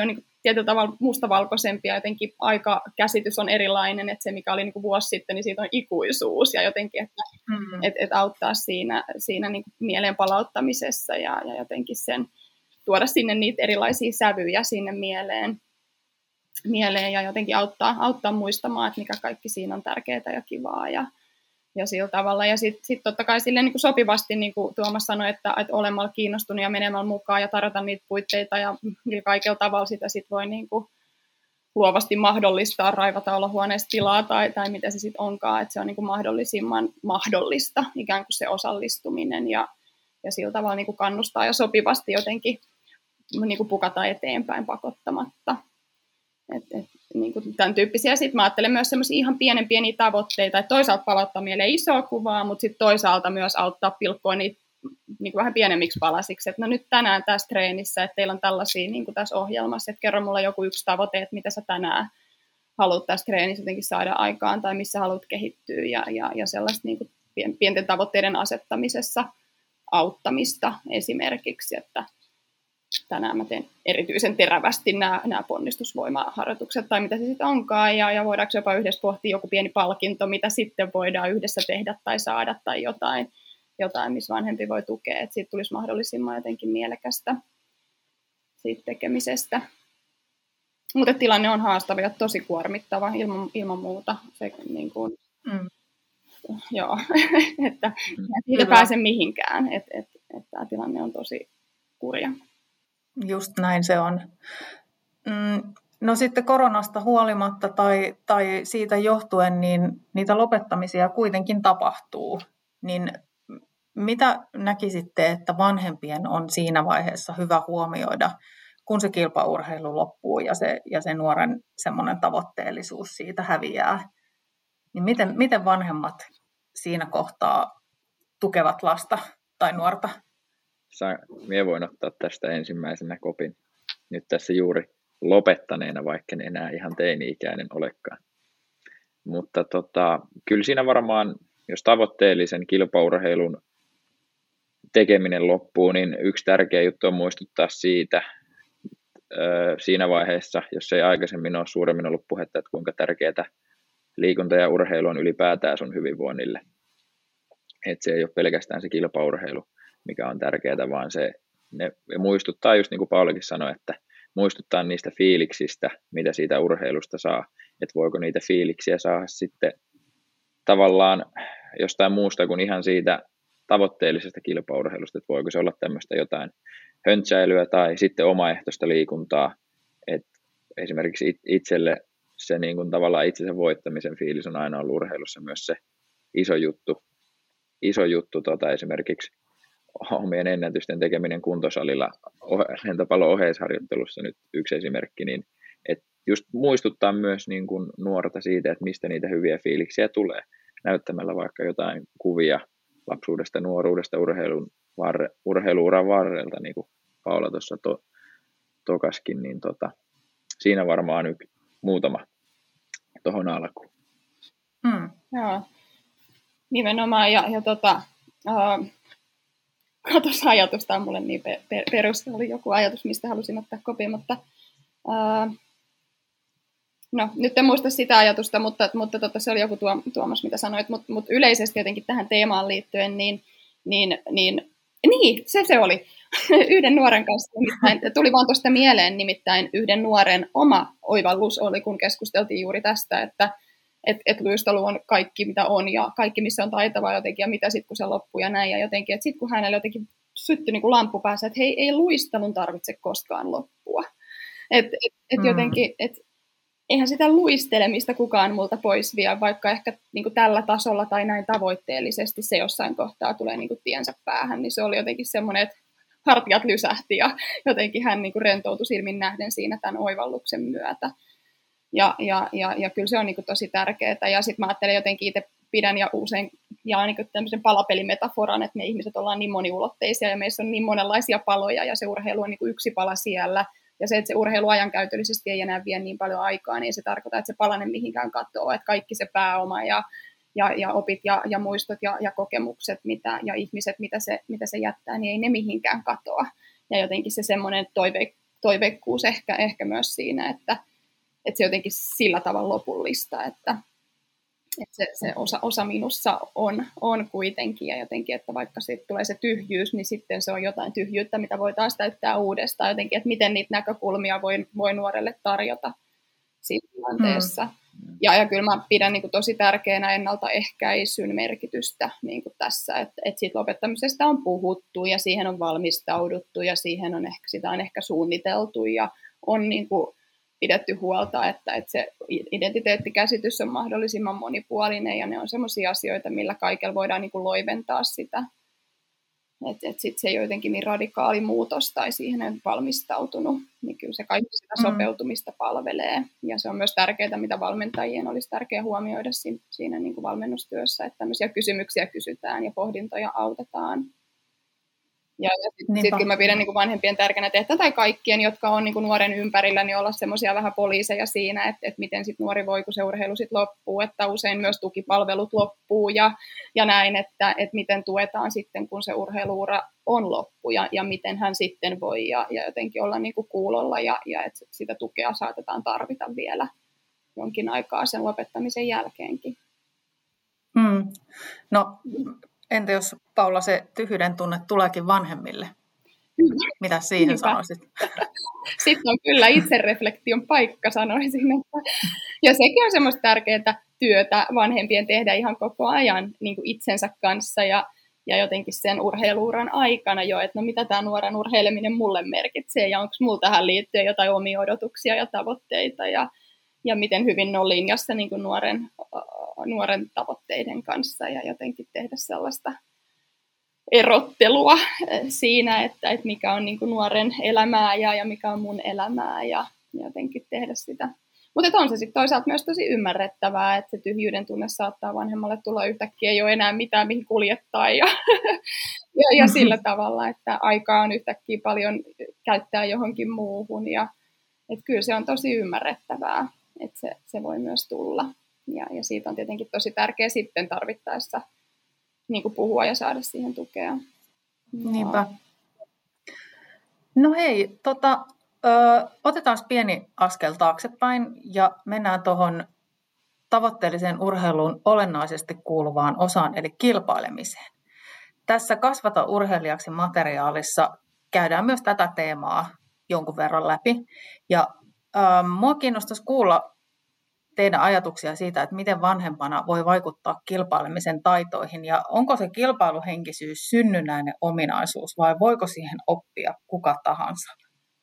tietyllä tavalla mustavalkoisempi ja jotenkin aikakäsitys on erilainen, että se mikä oli niin kuin vuosi sitten, niin siitä on ikuisuus ja jotenkin, että mm. et, et auttaa siinä, siinä niin kuin mielen palauttamisessa ja, ja jotenkin sen tuoda sinne niitä erilaisia sävyjä sinne mieleen, mieleen ja jotenkin auttaa, auttaa muistamaan, että mikä kaikki siinä on tärkeää ja kivaa ja Ja sillä tavalla. Ja sitten sit totta kai silleen niin kuin sopivasti, niin kuin Tuomas sanoi, että, että olemalla kiinnostunut ja menemällä mukaan ja tarjota niitä puitteita ja kaikilla tavalla sitä sit voi niin kuin luovasti mahdollistaa, raivata olohuoneesta tilaa tai, tai mitä se sitten onkaan, että se on niin kuin mahdollisimman mahdollista, ikään kuin se osallistuminen ja, ja sillä tavalla niin kuin kannustaa ja sopivasti jotenkin niin kuin pukata eteenpäin pakottamatta. Et, et, niin kuin tämän tyyppisiä. Sitten mä ajattelen myös semmoisia ihan pienen pieniä tavoitteita, että toisaalta palauttaa mieleen isoa kuvaa, mutta sitten toisaalta myös auttaa pilkkoa niitä niin kuin vähän pienemmiksi palasiksi. Että no nyt tänään tässä treenissä, että teillä on tällaisia niin kuin tässä ohjelmassa, että kerro mulle joku yksi tavoite, että mitä sä tänään haluat tässä treenissä jotenkin saada aikaan tai missä haluat kehittyä ja, ja, ja sellaista niin kuin pienten tavoitteiden asettamisessa auttamista esimerkiksi, että tänään mä teen erityisen terävästi nämä, nämä ponnistusvoimaharjoitukset tai mitä se sitten onkaan ja, ja voidaanko jopa yhdessä pohtia joku pieni palkinto, mitä sitten voidaan yhdessä tehdä tai saada tai jotain, jotain missä vanhempi voi tukea, että siitä tulisi mahdollisimman jotenkin mielekästä siitä tekemisestä. Mutta tilanne on haastava ja tosi kuormittava ilman, ilman muuta. Se, niin kuin, mm. joo, että siitä pääse mihinkään, että et, et tämä tilanne on tosi kurja. Just näin se on. No sitten koronasta huolimatta tai, tai siitä johtuen, niin niitä lopettamisia kuitenkin tapahtuu. Niin mitä näkisitte, että vanhempien on siinä vaiheessa hyvä huomioida, kun se kilpaurheilu loppuu ja se, ja se nuoren semmoinen tavoitteellisuus siitä häviää? Niin miten, miten vanhemmat siinä kohtaa tukevat lasta tai nuorta? Minä voin ottaa tästä ensimmäisenä kopin nyt tässä juuri lopettaneena, vaikka en enää ihan teini-ikäinen olekaan. Mutta tota, kyllä siinä varmaan, jos tavoitteellisen kilpaurheilun tekeminen loppuu, niin yksi tärkeä juttu on muistuttaa siitä öö, siinä vaiheessa, jos ei aikaisemmin ole suuremmin ollut puhetta, että kuinka tärkeää liikunta ja urheilu on ylipäätään sun hyvinvoinnille. Että se ei ole pelkästään se kilpaurheilu, mikä on tärkeää, vaan se ne muistuttaa, just niin kuin Paulikin sanoi, että muistuttaa niistä fiiliksistä, mitä siitä urheilusta saa, että voiko niitä fiiliksiä saada sitten tavallaan jostain muusta kuin ihan siitä tavoitteellisesta kilpaurheilusta, että voiko se olla tämmöistä jotain höntsäilyä tai sitten omaehtoista liikuntaa, että esimerkiksi itselle se niin kuin tavallaan itsensä voittamisen fiilis on aina ollut urheilussa myös se iso juttu, iso juttu tota, esimerkiksi omien ennätysten tekeminen kuntosalilla lentopallon oheisharjoittelussa nyt yksi esimerkki, niin että just muistuttaa myös niin kuin nuorta siitä, että mistä niitä hyviä fiiliksiä tulee, näyttämällä vaikka jotain kuvia lapsuudesta, nuoruudesta, urheilun varre, urheiluuran varrelta, niin kuin Paula tuossa to, tokaskin, niin tota, siinä varmaan yksi muutama tuohon alkuun. Hmm, joo, nimenomaan, ja, ja tota, uh, tuossa ajatusta on mulle niin per, per, perus, oli joku ajatus, mistä halusin ottaa kopin, mutta uh, no, nyt en muista sitä ajatusta, mutta, mutta tota, se oli joku tuo, Tuomas, mitä sanoit, mutta mut yleisesti jotenkin tähän teemaan liittyen, niin, niin, niin, niin se se oli. Yhden nuoren kanssa nimittäin, tuli vaan tuosta mieleen nimittäin yhden nuoren oma oivallus oli, kun keskusteltiin juuri tästä, että et, et luistelu on kaikki, mitä on, ja kaikki, missä on taitavaa jotenkin, ja mitä sitten, kun se loppuu, ja näin, ja jotenkin, että sitten kun hänelle jotenkin syttyi niin kuin lamppu päässä, että hei, ei luistelun tarvitse koskaan loppua. Että et, et mm. jotenkin, että eihän sitä luistelemista kukaan multa pois vie, vaikka ehkä niin kuin tällä tasolla tai näin tavoitteellisesti se jossain kohtaa tulee niin kuin tiensä päähän, niin se oli jotenkin semmoinen, että hartiat lysähti ja jotenkin hän niin kuin rentoutui silmin nähden siinä tämän oivalluksen myötä. Ja, ja, ja, ja kyllä se on niin kuin tosi tärkeää. Ja sitten mä ajattelen jotenkin itse pidän ja usein jaan niin kuin tämmöisen palapelimetaforan, että me ihmiset ollaan niin moniulotteisia ja meissä on niin monenlaisia paloja ja se urheilu on niin kuin yksi pala siellä. Ja se, että se urheilu ajankäytöllisesti ei enää vie niin paljon aikaa, niin se tarkoittaa, että se palanen mihinkään katoaa. Että kaikki se pääoma ja, ja, ja opit ja, ja muistot ja, ja kokemukset mitä, ja ihmiset, mitä se, mitä se jättää, niin ei ne mihinkään katoa. Ja jotenkin se semmoinen toive, toiveikkuus ehkä, ehkä myös siinä, että, että se jotenkin sillä tavalla lopullista, että, että se, se osa, osa minussa on, on kuitenkin, ja jotenkin, että vaikka sitten tulee se tyhjyys, niin sitten se on jotain tyhjyyttä, mitä voi taas täyttää uudestaan, jotenkin, että miten niitä näkökulmia voi, voi nuorelle tarjota siinä tilanteessa. Mm. Ja, ja kyllä mä pidän niin kuin tosi tärkeänä ennaltaehkäisyn merkitystä niin kuin tässä, että, että siitä lopettamisesta on puhuttu ja siihen on valmistauduttu ja siihen on ehkä, sitä on ehkä suunniteltu ja on niin kuin pidetty huolta, että, että se identiteettikäsitys on mahdollisimman monipuolinen ja ne on sellaisia asioita, millä kaikella voidaan niin kuin loiventaa sitä. Että et sitten se ei ole jotenkin niin radikaali muutos tai siihen on valmistautunut, niin kyllä se kaikki sitä sopeutumista palvelee. Ja se on myös tärkeää, mitä valmentajien olisi tärkeää huomioida siinä, siinä niin kuin valmennustyössä, että tämmöisiä kysymyksiä kysytään ja pohdintoja autetaan. Ja, ja sitten sit kyllä mä pidän niin kuin vanhempien tärkeänä tehtävä tai kaikkien, jotka on niin kuin nuoren ympärillä, niin olla semmoisia vähän poliiseja siinä, että, että miten sit nuori voi, kun se urheilu sit loppuu, että usein myös tukipalvelut loppuu ja, ja näin, että, että miten tuetaan sitten, kun se urheiluura on loppu ja, ja miten hän sitten voi ja, ja jotenkin olla niin kuin kuulolla ja, ja että sitä tukea saatetaan tarvita vielä jonkin aikaa sen lopettamisen jälkeenkin. Mm. No... Entä jos, Paula, se tyhjyyden tunne tuleekin vanhemmille? Mitä siihen Hyvä. sanoisit? Sitten on kyllä itsereflektion paikka, sanoisin. Että. Ja sekin on semmoista tärkeää työtä vanhempien tehdä ihan koko ajan niin kuin itsensä kanssa ja, ja jotenkin sen urheiluuran aikana jo, että no mitä tämä nuoren urheileminen mulle merkitsee ja onko mulla tähän liittyen jotain omia odotuksia ja tavoitteita ja, ja miten hyvin ne on linjassa niin kuin nuoren, nuoren tavoitteiden kanssa ja jotenkin tehdä sellaista erottelua siinä, että, että mikä on niin kuin nuoren elämää ja, ja mikä on mun elämää ja jotenkin tehdä sitä. Mutta on se sitten toisaalta myös tosi ymmärrettävää, että se tyhjyyden tunne saattaa vanhemmalle tulla yhtäkkiä, ei ole enää mitään mihin kuljettaa ja, ja, ja sillä tavalla, että aikaa on yhtäkkiä paljon käyttää johonkin muuhun ja että kyllä se on tosi ymmärrettävää, että se, se voi myös tulla ja, ja siitä on tietenkin tosi tärkeää sitten tarvittaessa niin kuin puhua ja saada siihen tukea. Niinpä. No hei, tota, ö, otetaan pieni askel taaksepäin ja mennään tuohon tavoitteelliseen urheiluun olennaisesti kuuluvaan osaan, eli kilpailemiseen. Tässä Kasvata urheilijaksi -materiaalissa käydään myös tätä teemaa jonkun verran läpi. Ja ö, mua kiinnostaisi kuulla teidän ajatuksia siitä, että miten vanhempana voi vaikuttaa kilpailemisen taitoihin ja onko se kilpailuhenkisyys synnynnäinen ominaisuus vai voiko siihen oppia kuka tahansa?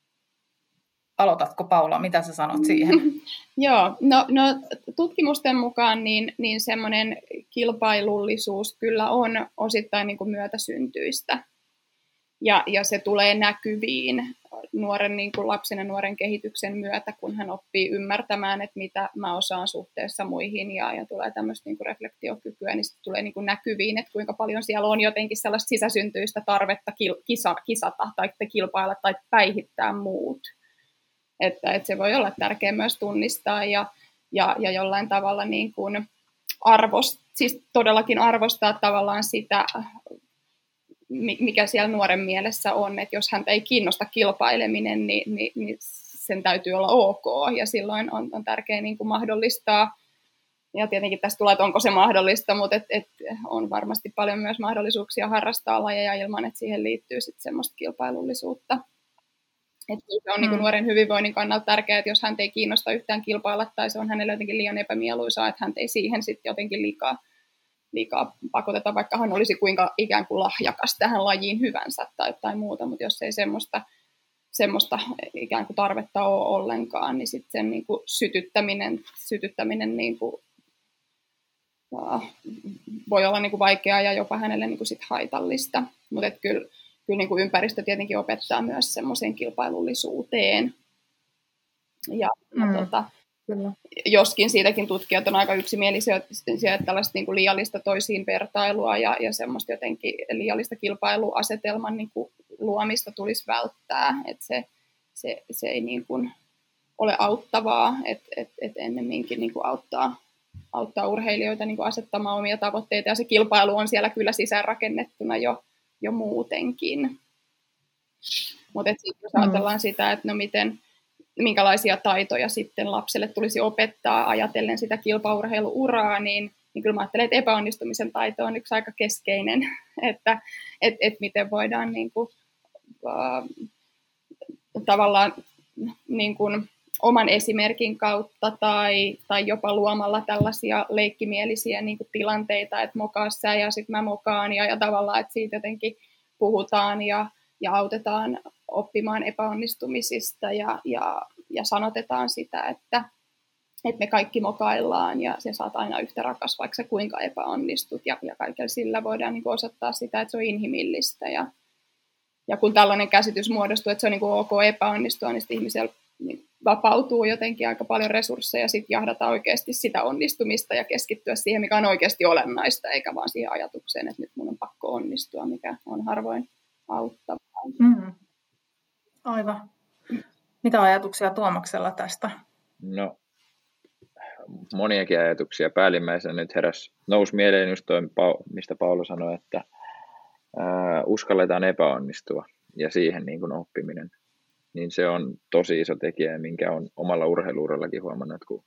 Aloitatko, Paula, mitä sä sanot siihen? Joo, no, no tutkimusten mukaan niin, niin semmoinen kilpailullisuus kyllä on osittain niin kuin myötäsyntyistä ja, ja se tulee näkyviin nuoren niin kuin lapsen ja nuoren kehityksen myötä, kun hän oppii ymmärtämään, että mitä mä osaan suhteessa muihin ja, ja tulee tämmöistä niin kuin reflektiokykyä, niin sitten tulee niin kuin näkyviin, että kuinka paljon siellä on jotenkin sellaista sisäsyntyistä tarvetta kil- kisa, kisata tai kilpailla tai päihittää muut. Että, että se voi olla tärkeää myös tunnistaa ja, ja, ja jollain tavalla niin kuin arvost, siis todellakin arvostaa tavallaan sitä, mikä siellä nuoren mielessä on, että jos häntä ei kiinnosta kilpaileminen, niin, niin, niin sen täytyy olla ok, ja silloin on, on tärkeää niin kuin mahdollistaa, ja tietenkin tästä tulee, että onko se mahdollista, mutta et, et on varmasti paljon myös mahdollisuuksia harrastaa lajeja ilman, että siihen liittyy sitten semmoista kilpailullisuutta. Että se on niin kuin mm. nuoren hyvinvoinnin kannalta tärkeää, että jos häntä ei kiinnosta yhtään kilpailla, tai se on hänelle jotenkin liian epämieluisaa, että häntä ei siihen sitten jotenkin liikaa liikaa pakoteta, vaikka hän olisi kuinka ikään kuin lahjakas tähän lajiin hyvänsä tai jotain muuta, mutta jos ei semmoista, semmoista ikään kuin tarvetta ole ollenkaan, niin sitten sen niin kuin sytyttäminen, sytyttäminen niin kuin, uh, voi olla niin kuin vaikeaa ja jopa hänelle niin kuin sit haitallista. Mutta kyllä, kyllä niin kuin ympäristö tietenkin opettaa myös semmoiseen kilpailullisuuteen. Ja, mm. ja tota, Kyllä. Joskin siitäkin tutkijat on aika yksimielisiä, että tällaista niin kuin liiallista toisiin vertailua ja, ja semmoista jotenkin liiallista kilpailuasetelman niin kuin luomista tulisi välttää, että se, se, se ei niin kuin ole auttavaa, että et, et ennemminkin niin kuin auttaa, auttaa urheilijoita niin kuin asettamaan omia tavoitteita ja se kilpailu on siellä kyllä sisäänrakennettuna jo, jo muutenkin. Mutta jos Mm. ajatellaan sitä, että no miten, minkälaisia taitoja sitten lapselle tulisi opettaa ajatellen sitä kilpaurheiluuraa, niin, niin kyllä mä ajattelen, että epäonnistumisen taito on yksi aika keskeinen, että et, et miten voidaan niin kuin, äh, tavallaan niin kuin oman esimerkin kautta tai, tai jopa luomalla tällaisia leikkimielisiä niin kuin tilanteita, että mokaa sä ja sitten mä mokaan ja, ja tavallaan, että siitä jotenkin puhutaan ja, ja autetaan oppimaan epäonnistumisista ja, ja, ja sanotetaan sitä, että, että me kaikki mokaillaan ja se saat aina yhtä rakas, vaikka sä kuinka epäonnistut ja, ja kaikella sillä voidaan niin kuin osoittaa sitä, että se on inhimillistä ja, ja kun tällainen käsitys muodostuu, että se on niin kuin ok epäonnistua, niin sitten ihmisellä niin vapautuu jotenkin aika paljon resursseja, sitten jahdata oikeasti sitä onnistumista ja keskittyä siihen, mikä on oikeasti olennaista, eikä vaan siihen ajatukseen, että nyt mun on pakko onnistua, mikä on harvoin auttavaa. Mm. Aivan. Mitä ajatuksia Tuomaksella tästä? No, moniakin ajatuksia. Päällimmäisenä nyt heräsi, nousi mieleen just toi, mistä Paula sanoi, että ää, uskalletaan epäonnistua ja siihen niin kuin oppiminen. Niin se on tosi iso tekijä, minkä on omalla urheiluurallakin huomannut, kun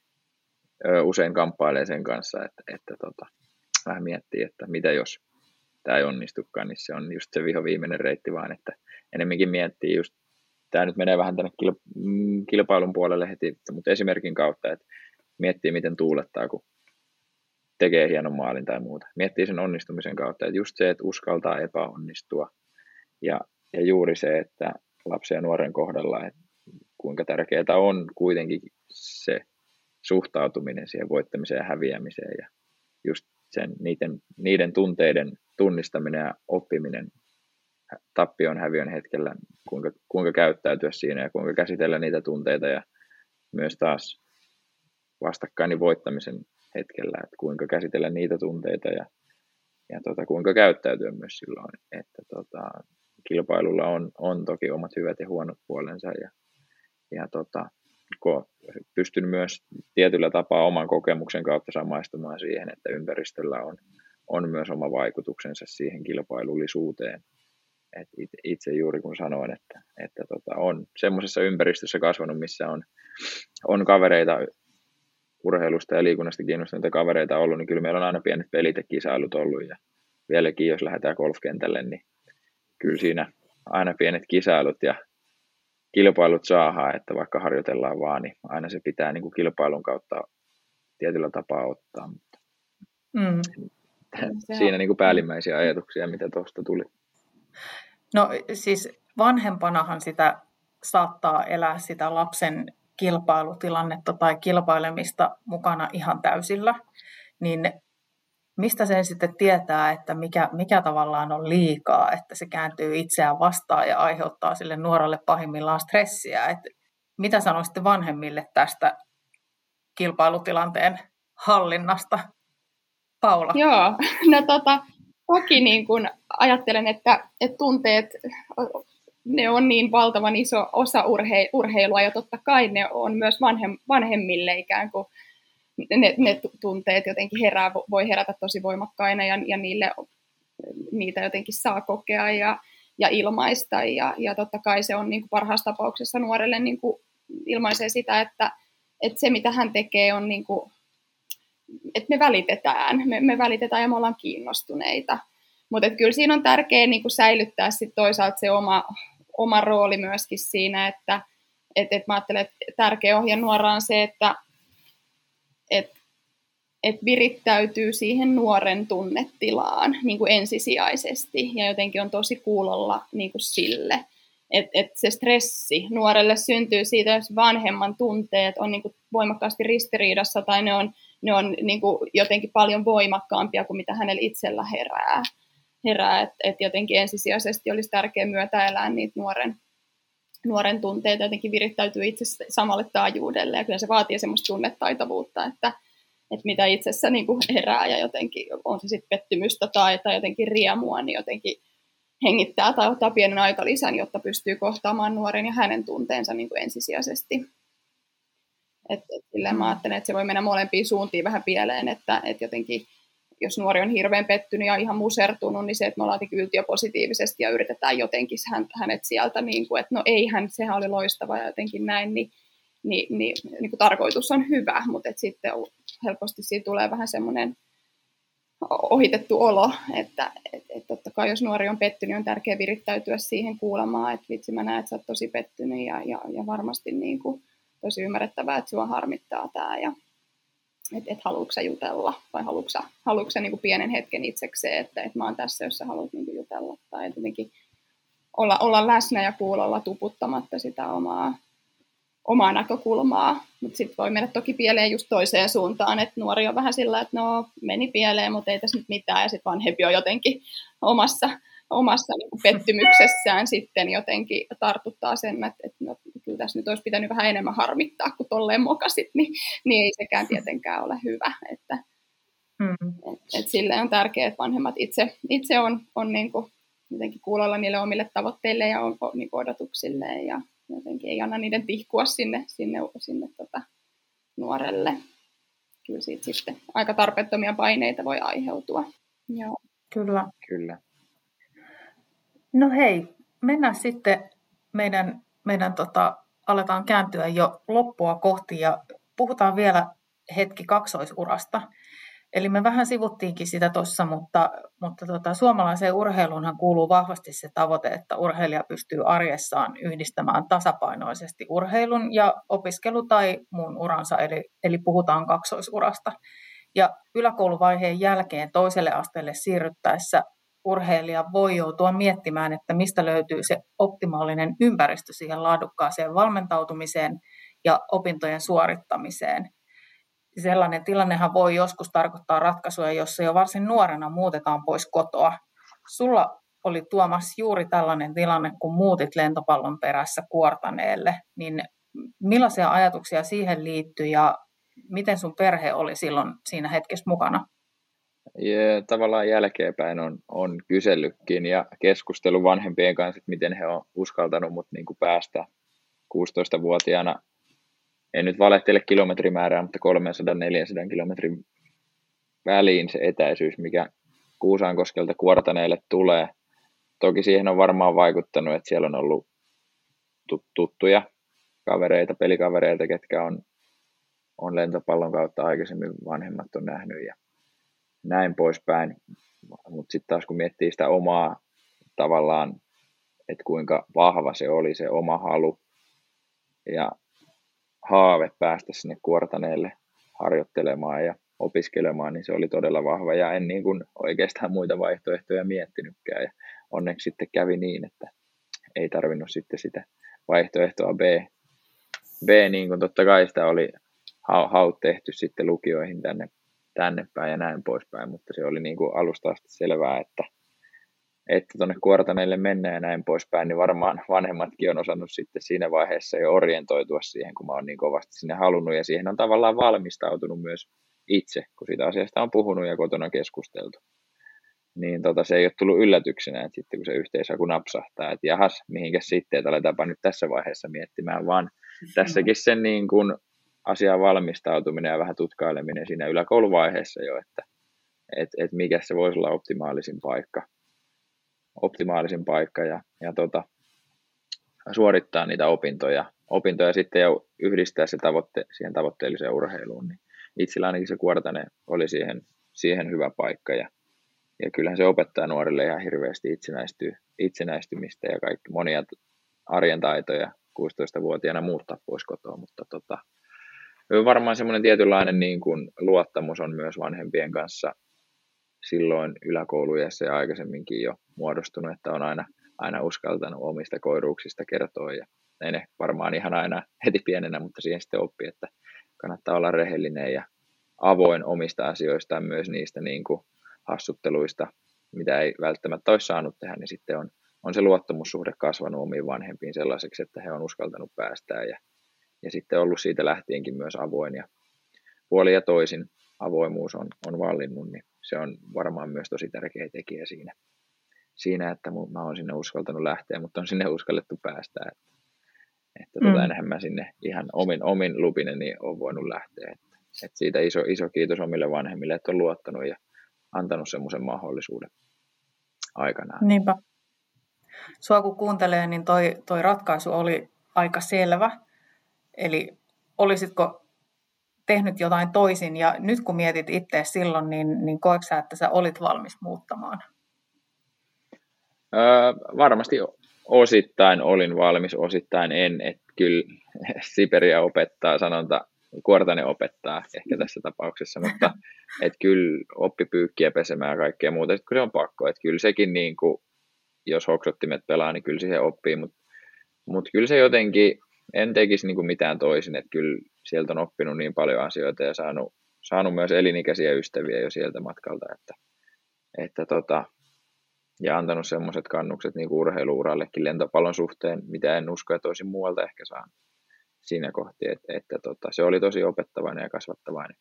usein kamppailee sen kanssa, että, että tota, vähän miettii, että mitä jos tämä ei onnistukaan, niin se on just se viho viimeinen reitti vaan, että enemmänkin miettii just, tämä nyt menee vähän tänne kilpailun puolelle heti, mutta esimerkin kautta, että miettii miten tuulettaa, kun tekee hienon maalin tai muuta. Miettii sen onnistumisen kautta, että just se, että uskaltaa epäonnistua ja, ja juuri se, että lapsen ja nuoren kohdalla, että kuinka tärkeää on kuitenkin se suhtautuminen siihen voittamiseen ja häviämiseen ja just sen, niiden, niiden tunteiden tunnistaminen ja oppiminen tappion häviön hetkellä, kuinka, kuinka käyttäytyä siinä ja kuinka käsitellä niitä tunteita ja myös taas vastakkain voittamisen hetkellä, että kuinka käsitellä niitä tunteita ja, ja tota, kuinka käyttäytyä myös silloin, että tota, kilpailulla on, on toki omat hyvät ja huonot puolensa ja, ja tota, pystyn myös tietyllä tapaa oman kokemuksen kautta samaistumaan siihen, että ympäristöllä on, on myös oma vaikutuksensa siihen kilpailullisuuteen. Et itse juuri kun sanoin, että, että tota, on semmoisessa ympäristössä kasvanut, missä on, on kavereita, urheilusta ja liikunnasta kiinnostuneita kavereita ollut, niin kyllä meillä on aina pienet pelit ja kisailut ollut ja vieläkin jos lähdetään golfkentälle, niin kyllä siinä aina pienet kisailut ja kilpailut saadaan, että vaikka harjoitellaan vaan, niin aina se pitää niin kuin kilpailun kautta tietyllä tapaa ottaa. Mutta Mm. Siinä niin kuin päällimmäisiä ajatuksia, mitä tuosta tuli. No siis vanhempanahan sitä saattaa elää sitä lapsen kilpailutilannetta tai kilpailemista mukana ihan täysillä, niin mistä sen sitten tietää, että mikä, mikä tavallaan on liikaa, että se kääntyy itseään vastaan ja aiheuttaa sille nuorelle pahimmillaan stressiä. Että mitä sanoisitte vanhemmille tästä kilpailutilanteen hallinnasta? Paula? Joo, no tota, toki niin kun ajattelen, että, että tunteet, ne on niin valtavan iso osa urhe, urheilua ja totta kai ne on myös vanhem, vanhemmille ikään kuin ne, ne tunteet jotenkin herää, voi herätä tosi voimakkaina ja, ja niille, niitä jotenkin saa kokea ja, ja ilmaista ja, ja totta kai se on niin kuin parhaassa tapauksessa nuorelle niin kuin ilmaisee sitä, että, että se mitä hän tekee on niin kuin, että me välitetään, me, me välitetään ja me ollaan kiinnostuneita, mutta kyllä siinä on tärkeää niin kuin säilyttää sit toisaalta se oma, oma rooli myöskin siinä, että et, et mä ajattelen, että tärkeä ohjenuora on se, että että et virittäytyy siihen nuoren tunnetilaan niin kuin ensisijaisesti ja jotenkin on tosi kuulolla niin kuin sille, että et se stressi nuorelle syntyy siitä, jos vanhemman tunteet on niin kuin voimakkaasti ristiriidassa tai ne on, ne on niin kuin jotenkin paljon voimakkaampia kuin mitä hänellä itsellä herää, herää. että et jotenkin ensisijaisesti olisi tärkeää myötäelää niitä nuoren nuoren tunteita jotenkin virittäytyy itse samalle taajuudelle, ja kyllä se vaatii semmoista tunnetaitavuutta, että, että mitä itsessä niin kuin herää, ja jotenkin on se sitten pettymystä tai, tai jotenkin riemua, niin jotenkin hengittää tai ottaa pienen aikalisän, jotta pystyy kohtaamaan nuoren ja hänen tunteensa niin kuin ensisijaisesti. Et, et silleen mä ajattelen, että se voi mennä molempiin suuntiin vähän pieleen, että et jotenkin jos nuori on hirveän pettynyt ja ihan musertunut, niin se, että me ollaan yltiöpositiivisesti ja yritetään jotenkin hänet sieltä, niin kuin, että no eihän, sehän oli loistava ja jotenkin näin, niin, niin, niin, niin kuin tarkoitus on hyvä, mutta että sitten helposti siitä tulee vähän semmoinen ohitettu olo, että et, et totta kai jos nuori on pettynyt, niin on tärkeää virittäytyä siihen kuulemaan, että vitsi mä näen, että sä oot tosi pettynyt ja, ja, ja varmasti niin kuin, tosi ymmärrettävää, että sua harmittaa tämä ja että et haluatko sä jutella vai haluatko sä, haluatko sä niin kuin pienen hetken itsekseen, että et mä oon tässä, jos sä haluat niin kuin jutella tai jotenkin olla, olla läsnä ja kuulolla tuputtamatta sitä omaa, omaa näkökulmaa, mutta sitten voi mennä toki pieleen just toiseen suuntaan, että nuori on vähän sillä, että no meni pieleen, mutta ei tässä nyt mitään ja sitten vanhempi on jotenkin omassa, omassa niin kuin pettymyksessään sitten jotenkin tartuttaa sen, että, että no, kyllä tässä nyt olisi pitänyt vähän enemmän harmittaa, kun tolleen mokasit, niin, niin ei sekään tietenkään ole hyvä. Että, mm. et, et sille on tärkeää, että vanhemmat itse, itse on, on niin kuin jotenkin kuulolla niille omille tavoitteille ja on, on, niin kuin odotuksilleen ja jotenkin ei anna niiden tihkua sinne, sinne, sinne tota, nuorelle. Kyllä siitä sitten aika tarpeettomia paineita voi aiheutua. Joo. Kyllä. Kyllä. No hei, mennään sitten meidän, meidän tota, aletaan kääntyä jo loppua kohti ja puhutaan vielä hetki kaksoisurasta. Eli me vähän sivuttiinkin sitä tuossa, mutta, mutta tota, suomalaiseen urheiluunhan kuuluu vahvasti se tavoite, että urheilija pystyy arjessaan yhdistämään tasapainoisesti urheilun ja opiskelu tai muun uransa, eli, eli puhutaan kaksoisurasta. Ja yläkouluvaiheen jälkeen toiselle asteelle siirryttäessä urheilija voi joutua miettimään, että mistä löytyy se optimaalinen ympäristö siihen laadukkaaseen valmentautumiseen ja opintojen suorittamiseen. Sellainen tilannehan voi joskus tarkoittaa ratkaisuja, jossa jo varsin nuorena muutetaan pois kotoa. Sulla oli, Tuomas, juuri tällainen tilanne, kun muutit lentopallon perässä Kuortaneelle. Niin millaisia ajatuksia siihen liittyi ja miten sun perhe oli silloin siinä hetkessä mukana? Ja tavallaan jälkeenpäin on, on kysellytkin ja keskustelu vanhempien kanssa, että miten he on uskaltanut mut niin kuin päästä kuusitoistavuotiaana. En nyt valehtele kilometrimäärää, mutta kolmesataa neljäsataa kilometrin väliin se etäisyys, mikä Kuusankoskelta Kuortaneelle tulee. Toki siihen on varmaan vaikuttanut, että siellä on ollut tuttuja kavereita, pelikavereita, ketkä on, on lentopallon kautta aikaisemmin vanhemmat on nähnyt ja näin poispäin. Mutta sitten taas kun miettii sitä omaa tavallaan, että kuinka vahva se oli se oma halu ja haave päästä sinne Kuortaneelle harjoittelemaan ja opiskelemaan, niin se oli todella vahva ja en niin kuin oikeastaan muita vaihtoehtoja miettinytkään ja onneksi sitten kävi niin, että ei tarvinnut sitten sitä vaihtoehtoa B. B niin kuin totta kai sitä oli haut tehty sitten lukioihin tänne, tänne päin ja näin poispäin, mutta se oli niin kuin alusta asti selvää, että että tuonne Kuortaneelle mennään ja näin poispäin, niin varmaan vanhemmatkin on osannut sitten siinä vaiheessa jo orientoitua siihen, kun mä oon niin kovasti sinne halunnut, ja siihen on tavallaan valmistautunut myös itse, kun siitä asiasta on puhunut ja kotona keskusteltu. Niin tota, se ei ole tullut yllätyksenä, että sitten kun se yhteishaku napsahtaa, että jahas, mihinkäs sitten, että aletaanpa nyt tässä vaiheessa miettimään, vaan tässäkin sen niin kuin asian valmistautuminen ja vähän tutkaileminen siinä yläkouluvaiheessa jo, että et, et mikä se voisi olla optimaalisin paikka. optimaalisin paikka ja, ja tota, suorittaa niitä opintoja, opintoja sitten ja yhdistää se tavoitte, siihen tavoitteelliseen urheiluun, niin itsellä ainakin se Kuortane oli siihen, siihen hyvä paikka ja, ja kyllähän se opettaa nuorille ihan hirveästi itsenäistyy, itsenäistymistä ja kaikki monia arjen taitoja kuusitoistavuotiaana muuttaa pois kotoa, mutta tota, varmaan semmoinen tietynlainen niin kuin luottamus on myös vanhempien kanssa silloin yläkouluiässä ja aikaisemminkin jo muodostunut, että on aina, aina uskaltanut omista koiruuksista kertoa ja ei ne varmaan ihan aina heti pienenä, mutta siihen sitten oppii, että kannattaa olla rehellinen ja avoin omista asioistaan, myös niistä niin kuin hassutteluista, mitä ei välttämättä olisi saanut tehdä, niin sitten on, on se luottamussuhde kasvanut omiin vanhempiin sellaiseksi, että he on uskaltanut päästää ja, ja sitten ollut siitä lähtienkin myös avoin ja puoli ja toisin avoimuus on, on vallinnut, niin se on varmaan myös tosi tärkeä tekijä siinä, siinä että mä oon sinne uskaltanut lähteä, mutta on sinne uskallettu päästä, että, että mm. tota, enhän mä sinne ihan omin, omin lupinen niin on voinut lähteä. Että, että siitä iso, iso kiitos omille vanhemmille, että on luottanut ja antanut semmoisen mahdollisuuden aikanaan. Niinpä. Sua kun kuuntelee, niin toi, toi ratkaisu oli aika selvä. Eli olisitko tehnyt jotain toisin, ja nyt kun mietit itse silloin, niin, niin koetko sä, että sä olit valmis muuttamaan? Öö, varmasti osittain olin valmis, osittain en. Että kyllä Siperia opettaa, sanonta Kuortanen opettaa ehkä tässä tapauksessa, mutta et kyllä oppi pyykkiä pesemään ja kaikkea muuta, sit kun se on pakko. Että kyllä sekin, niin kuin, jos hoksottimet pelaa, niin kyllä siihen oppii, mutta mut kyllä se jotenkin, en tekisi niin kuin mitään toisin, että kyllä sieltä on oppinut niin paljon asioita ja saanut, saanut myös elinikäisiä ystäviä jo sieltä matkalta, että, että tota, ja antanut semmoiset kannukset niin kuin urheilu-urallekin lentopallon suhteen, mitä en usko, että olisin muualta ehkä saanut siinä kohti, että, että tota, se oli tosi opettavainen ja kasvattavainen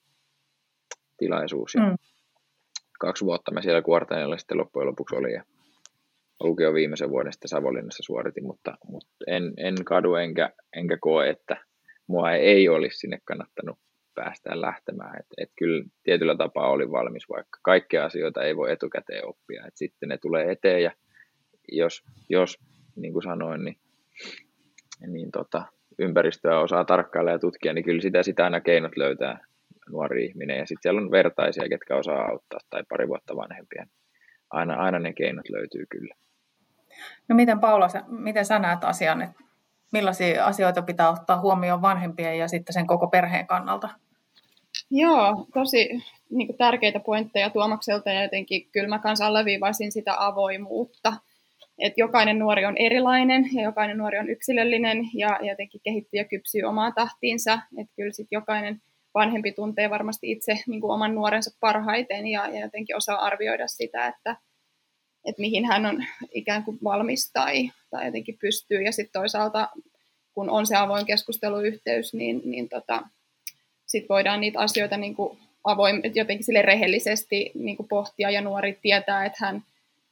tilaisuus. Ja mm. Kaksi vuotta mä siellä Kuortanella sitten loppujen lopuksi olin ja lukio viimeisen vuoden sitten Savonlinnassa suoritin, mutta, mutta en, en kadu enkä, enkä koe, että mua ei olisi sinne kannattanut päästään lähtemään. Et, et kyllä tietyllä tapaa olin valmis, vaikka kaikkia asioita ei voi etukäteen oppia. Et sitten ne tulee eteen ja jos, jos niin kuin sanoin, niin, niin tota, ympäristöä osaa tarkkailla ja tutkia, niin kyllä sitä, sitä aina keinot löytää nuori ihminen. Ja sitten siellä on vertaisia, ketkä osaa auttaa tai pari vuotta vanhempia. Aina, aina ne keinot löytyy kyllä. No miten Paula, miten sä näet asian, että millaisia asioita pitää ottaa huomioon vanhempien ja sitten sen koko perheen kannalta? Joo, tosi niin kuin tärkeitä pointteja Tuomakselta ja jotenkin kyllä mä kanssa alleviivaisin sitä avoimuutta. Että jokainen nuori on erilainen ja jokainen nuori on yksilöllinen ja jotenkin kehittyy ja kypsyy omaan tahtiinsa. Että kyllä sitten jokainen vanhempi tuntee varmasti itse niin kuin oman nuorensa parhaiten ja, ja jotenkin osaa arvioida sitä, että, että mihin hän on ikään kuin valmis tai, tai jotenkin pystyy. Ja sitten toisaalta, kun on se avoin keskusteluyhteys, niin, niin tota, sitten voidaan niitä asioita niin kuin avoin, jotenkin sille rehellisesti niin kuin pohtia ja nuori tietää, että hän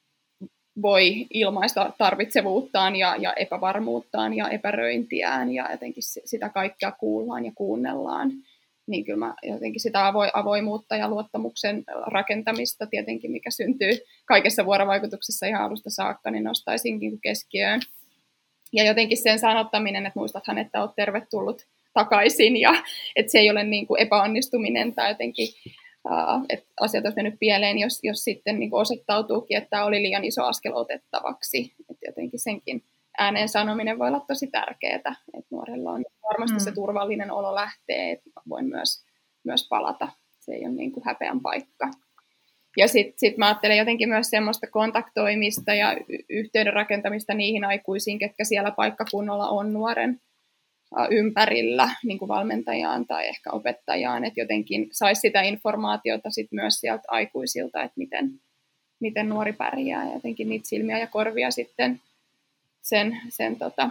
voi ilmaista tarvitsevuuttaan ja, ja epävarmuuttaan ja epäröintiään ja jotenkin sitä kaikkea kuullaan ja kuunnellaan. Niin kyllä mä jotenkin sitä avoimuutta ja luottamuksen rakentamista tietenkin, mikä syntyy kaikessa vuorovaikutuksessa ihan alusta saakka, niin nostaisinkin keskiöön. Ja jotenkin sen sanottaminen, että muistathan, että olet tervetullut takaisin ja että se ei ole niin kuin epäonnistuminen tai jotenkin, uh, että asiat olisi mennyt pieleen, jos, jos sitten niin kuin osoittautuukin, että tämä oli liian iso askel otettavaksi. Että jotenkin senkin ääneen sanominen voi olla tosi tärkeää, että nuorella on varmasti mm. se turvallinen olo lähtee, että voin myös, myös palata. Se ei ole niin kuin häpeän paikka. Ja sitten sit mä ajattelen jotenkin myös semmoista kontaktoimista ja y- yhteyden rakentamista niihin aikuisiin, ketkä siellä paikkakunnalla on nuoren ympärillä, niin kuin valmentajaan tai ehkä opettajaan, että jotenkin saisi sitä informaatiota sit myös sieltä aikuisilta, että miten, miten nuori pärjää ja jotenkin niitä silmiä ja korvia sitten sen, sen tota,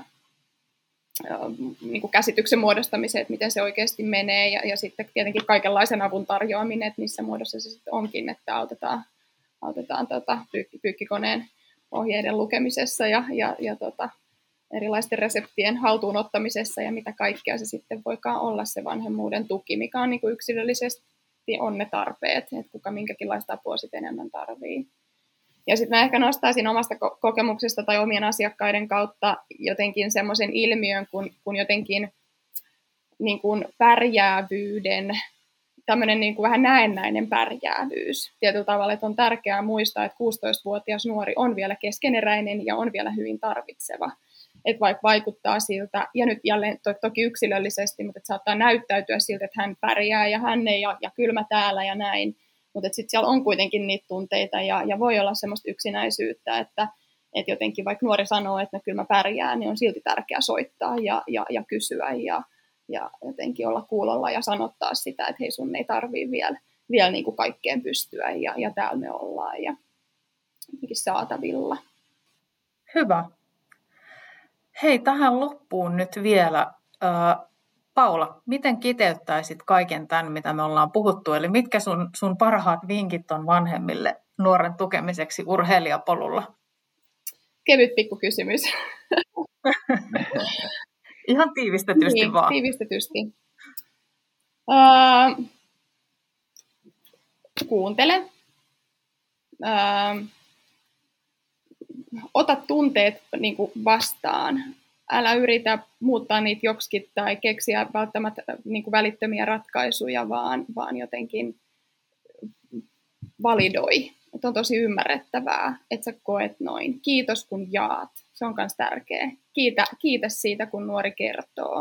niin kuin käsityksen muodostamiseen, että miten se oikeasti menee ja, ja sitten tietenkin kaikenlaisen avun tarjoaminen, että missä muodossa se sitten onkin, että autetaan, autetaan tota, pyykki, pyykkikoneen ohjeiden lukemisessa ja, ja, ja tota, erilaisten reseptien haltuunottamisessa ja mitä kaikkea se sitten voikaan olla se vanhemmuuden tuki, mikä on niin kuin yksilöllisesti on ne tarpeet, että kuka minkäkinlaista apua sitten enemmän tarvii. Ja sitten mä ehkä nostaisin omasta kokemuksesta tai omien asiakkaiden kautta jotenkin semmoisen ilmiön, kun, kun jotenkin niin kuin pärjäävyyden, tämmöinen niin kuin vähän näennäinen pärjäävyys. Tietyllä tavalla, että on tärkeää muistaa, että kuusitoistavuotias nuori on vielä keskeneräinen ja on vielä hyvin tarvitseva. Että vaikka vaikuttaa siltä, ja nyt jälleen to, toki yksilöllisesti, mutta että saattaa näyttäytyä siltä, että hän pärjää ja hän ei ja, ja kylmä täällä ja näin. Mutta sitten siellä on kuitenkin niitä tunteita ja, ja voi olla semmoista yksinäisyyttä, että et jotenkin vaikka nuori sanoo, että no, kyllä mä pärjään, niin on silti tärkeää soittaa ja, ja, ja kysyä ja, ja jotenkin olla kuulolla ja sanottaa sitä, että hei sun ei tarvitse vielä, vielä niin kuin kaikkeen pystyä ja, ja täällä me ollaan ja jotenkin saatavilla. Hyvä. Hei, tähän loppuun nyt vielä. Äh, Paula, miten kiteyttäisit kaiken tämän, mitä me ollaan puhuttu? Eli mitkä sun, sun parhaat vinkit on vanhemmille nuoren tukemiseksi urheilijapolulla? Kevyt pikkukysymys. Ihan tiivistetysti niin, vaan. tiivistetysti. Uh, kuuntele. ää, ota tunteet niin kuin vastaan. Älä yritä muuttaa niitä joksikin tai keksiä välttämättä niin kuin välittömiä ratkaisuja, vaan, vaan jotenkin validoi. Että on tosi ymmärrettävää, että sä koet noin. Kiitos kun jaat. Se on myös tärkeä. Kiitä, kiitä siitä, kun nuori kertoo.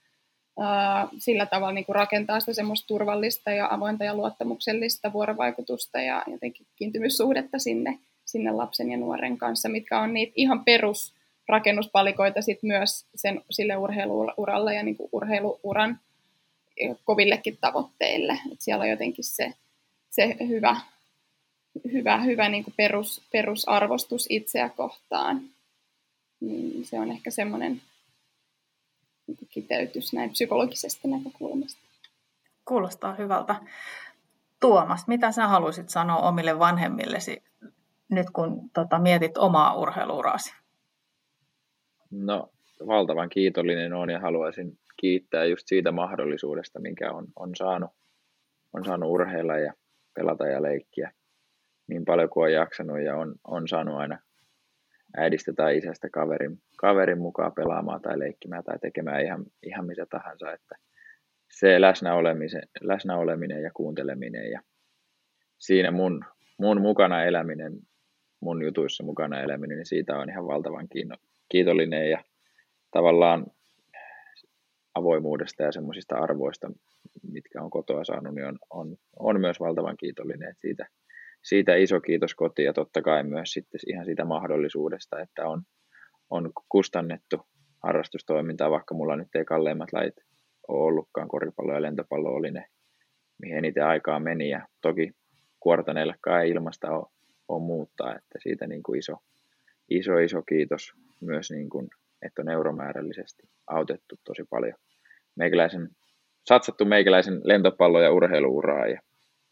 Sillä tavalla niin kuin rakentaa sitä semmoista turvallista ja avointa ja luottamuksellista vuorovaikutusta ja jotenkin kiintymyssuhdetta sinne, sinne lapsen ja nuoren kanssa, mitkä on niitä ihan perusrakennuspalikoita sit myös sen, sille urheiluuralle ja niin kuin urheiluuran kovillekin tavoitteille. Et siellä on jotenkin se, se hyvä, hyvä, hyvä niin kuin perus, perusarvostus itseä kohtaan. Niin se on ehkä semmoinen kiteytys näin psykologisesta näkökulmasta. Kuulostaa hyvältä. Tuomas, mitä sä haluaisit sanoa omille vanhemmillesi nyt, kun tota, mietit omaa urheiluuraasi? No, valtavan kiitollinen olen ja haluaisin kiittää just siitä mahdollisuudesta, minkä on, on, saanut, on saanut urheilla ja pelata ja leikkiä niin paljon kuin on jaksanut ja on, on saanut aina äidistä tai isästä kaverin, kaverin mukaan pelaamaan tai leikkimään tai tekemään ihan, ihan mitä tahansa, että se läsnäoleminen, läsnäoleminen ja kuunteleminen ja siinä mun, mun mukana eläminen, mun jutuissa mukana eläminen, niin siitä on ihan valtavan kiitollinen ja tavallaan avoimuudesta ja semmoisista arvoista, mitkä on kotoa saanut, niin on, on, on myös valtavan kiitollinen, että siitä Siitä iso kiitos kotiin ja totta kai myös sitten ihan siitä mahdollisuudesta, että on, on kustannettu harrastustoimintaa, vaikka mulla nyt ei kalleimmat lajit ole ollutkaan, koripallo ja lentopallo oli ne, mihin eniten aikaa meni ja toki kuortaneillekaan ei ilmasta ole, ole muuttaa, että siitä niin kuin iso, iso, iso kiitos myös, niin kuin, että on euromäärällisesti autettu tosi paljon meikäläisen, satsattu meikäläisen lentopallo- ja urheiluuraa ja,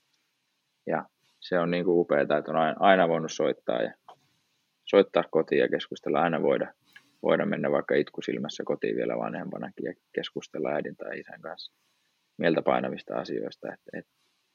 ja se on niin kuin upeaa, että on aina voinut soittaa ja soittaa kotiin ja keskustella. Aina voida, voida mennä vaikka itkusilmässä kotiin vielä vanhempanakin ja keskustella äidin tai isän kanssa mieltä painavista asioista. Et, et,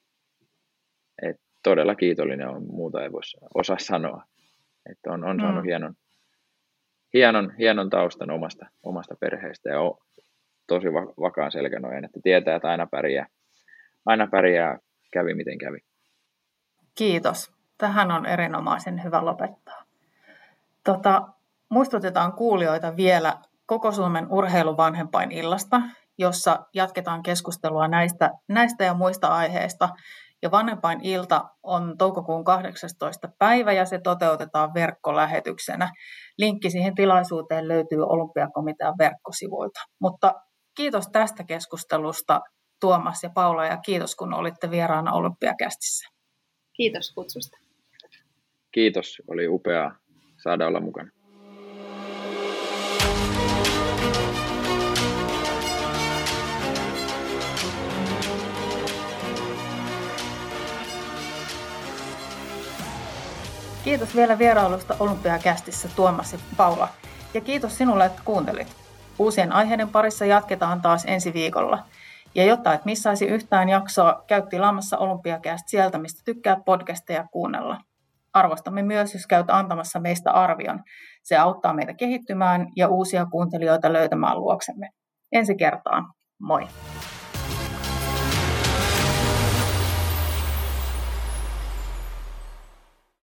et todella kiitollinen on, muuta ei voi osaa sanoa. Että on, on saanut mm. hienon, hienon, hienon taustan omasta, omasta perheestä ja on tosi vakaan selkänojan, että tietää, että aina pärjää, aina pärjää kävi miten kävi. Kiitos. Tähän on erinomaisen hyvä lopettaa. Tota, muistutetaan kuulijoita vielä Koko Suomen urheiluvanhempainillasta, jossa jatketaan keskustelua näistä, näistä ja muista aiheista. Ja vanhempainilta on toukokuun kahdeksastoista päivä ja se toteutetaan verkkolähetyksenä. Linkki siihen tilaisuuteen löytyy Olympiakomitean verkkosivuilta. Mutta kiitos tästä keskustelusta Tuomas ja Paula ja kiitos kun olitte vieraana Olympiakästissä. Kiitos kutsusta. Kiitos, oli upeaa saada olla mukana. Kiitos vielä vierailusta Olympiakästissä Tuomas ja Paula. Ja kiitos sinulle, että kuuntelit. Uusien aiheiden parissa jatketaan taas ensi viikolla. Ja jotta et missaisi yhtään jaksoa, käy tilaamassa Olympiakäst sieltä, mistä tykkäät podcasteja kuunnella. Arvostamme myös, jos käyt antamassa meistä arvion. Se auttaa meitä kehittymään ja uusia kuuntelijoita löytämään luoksemme. Ensi kertaan. Moi!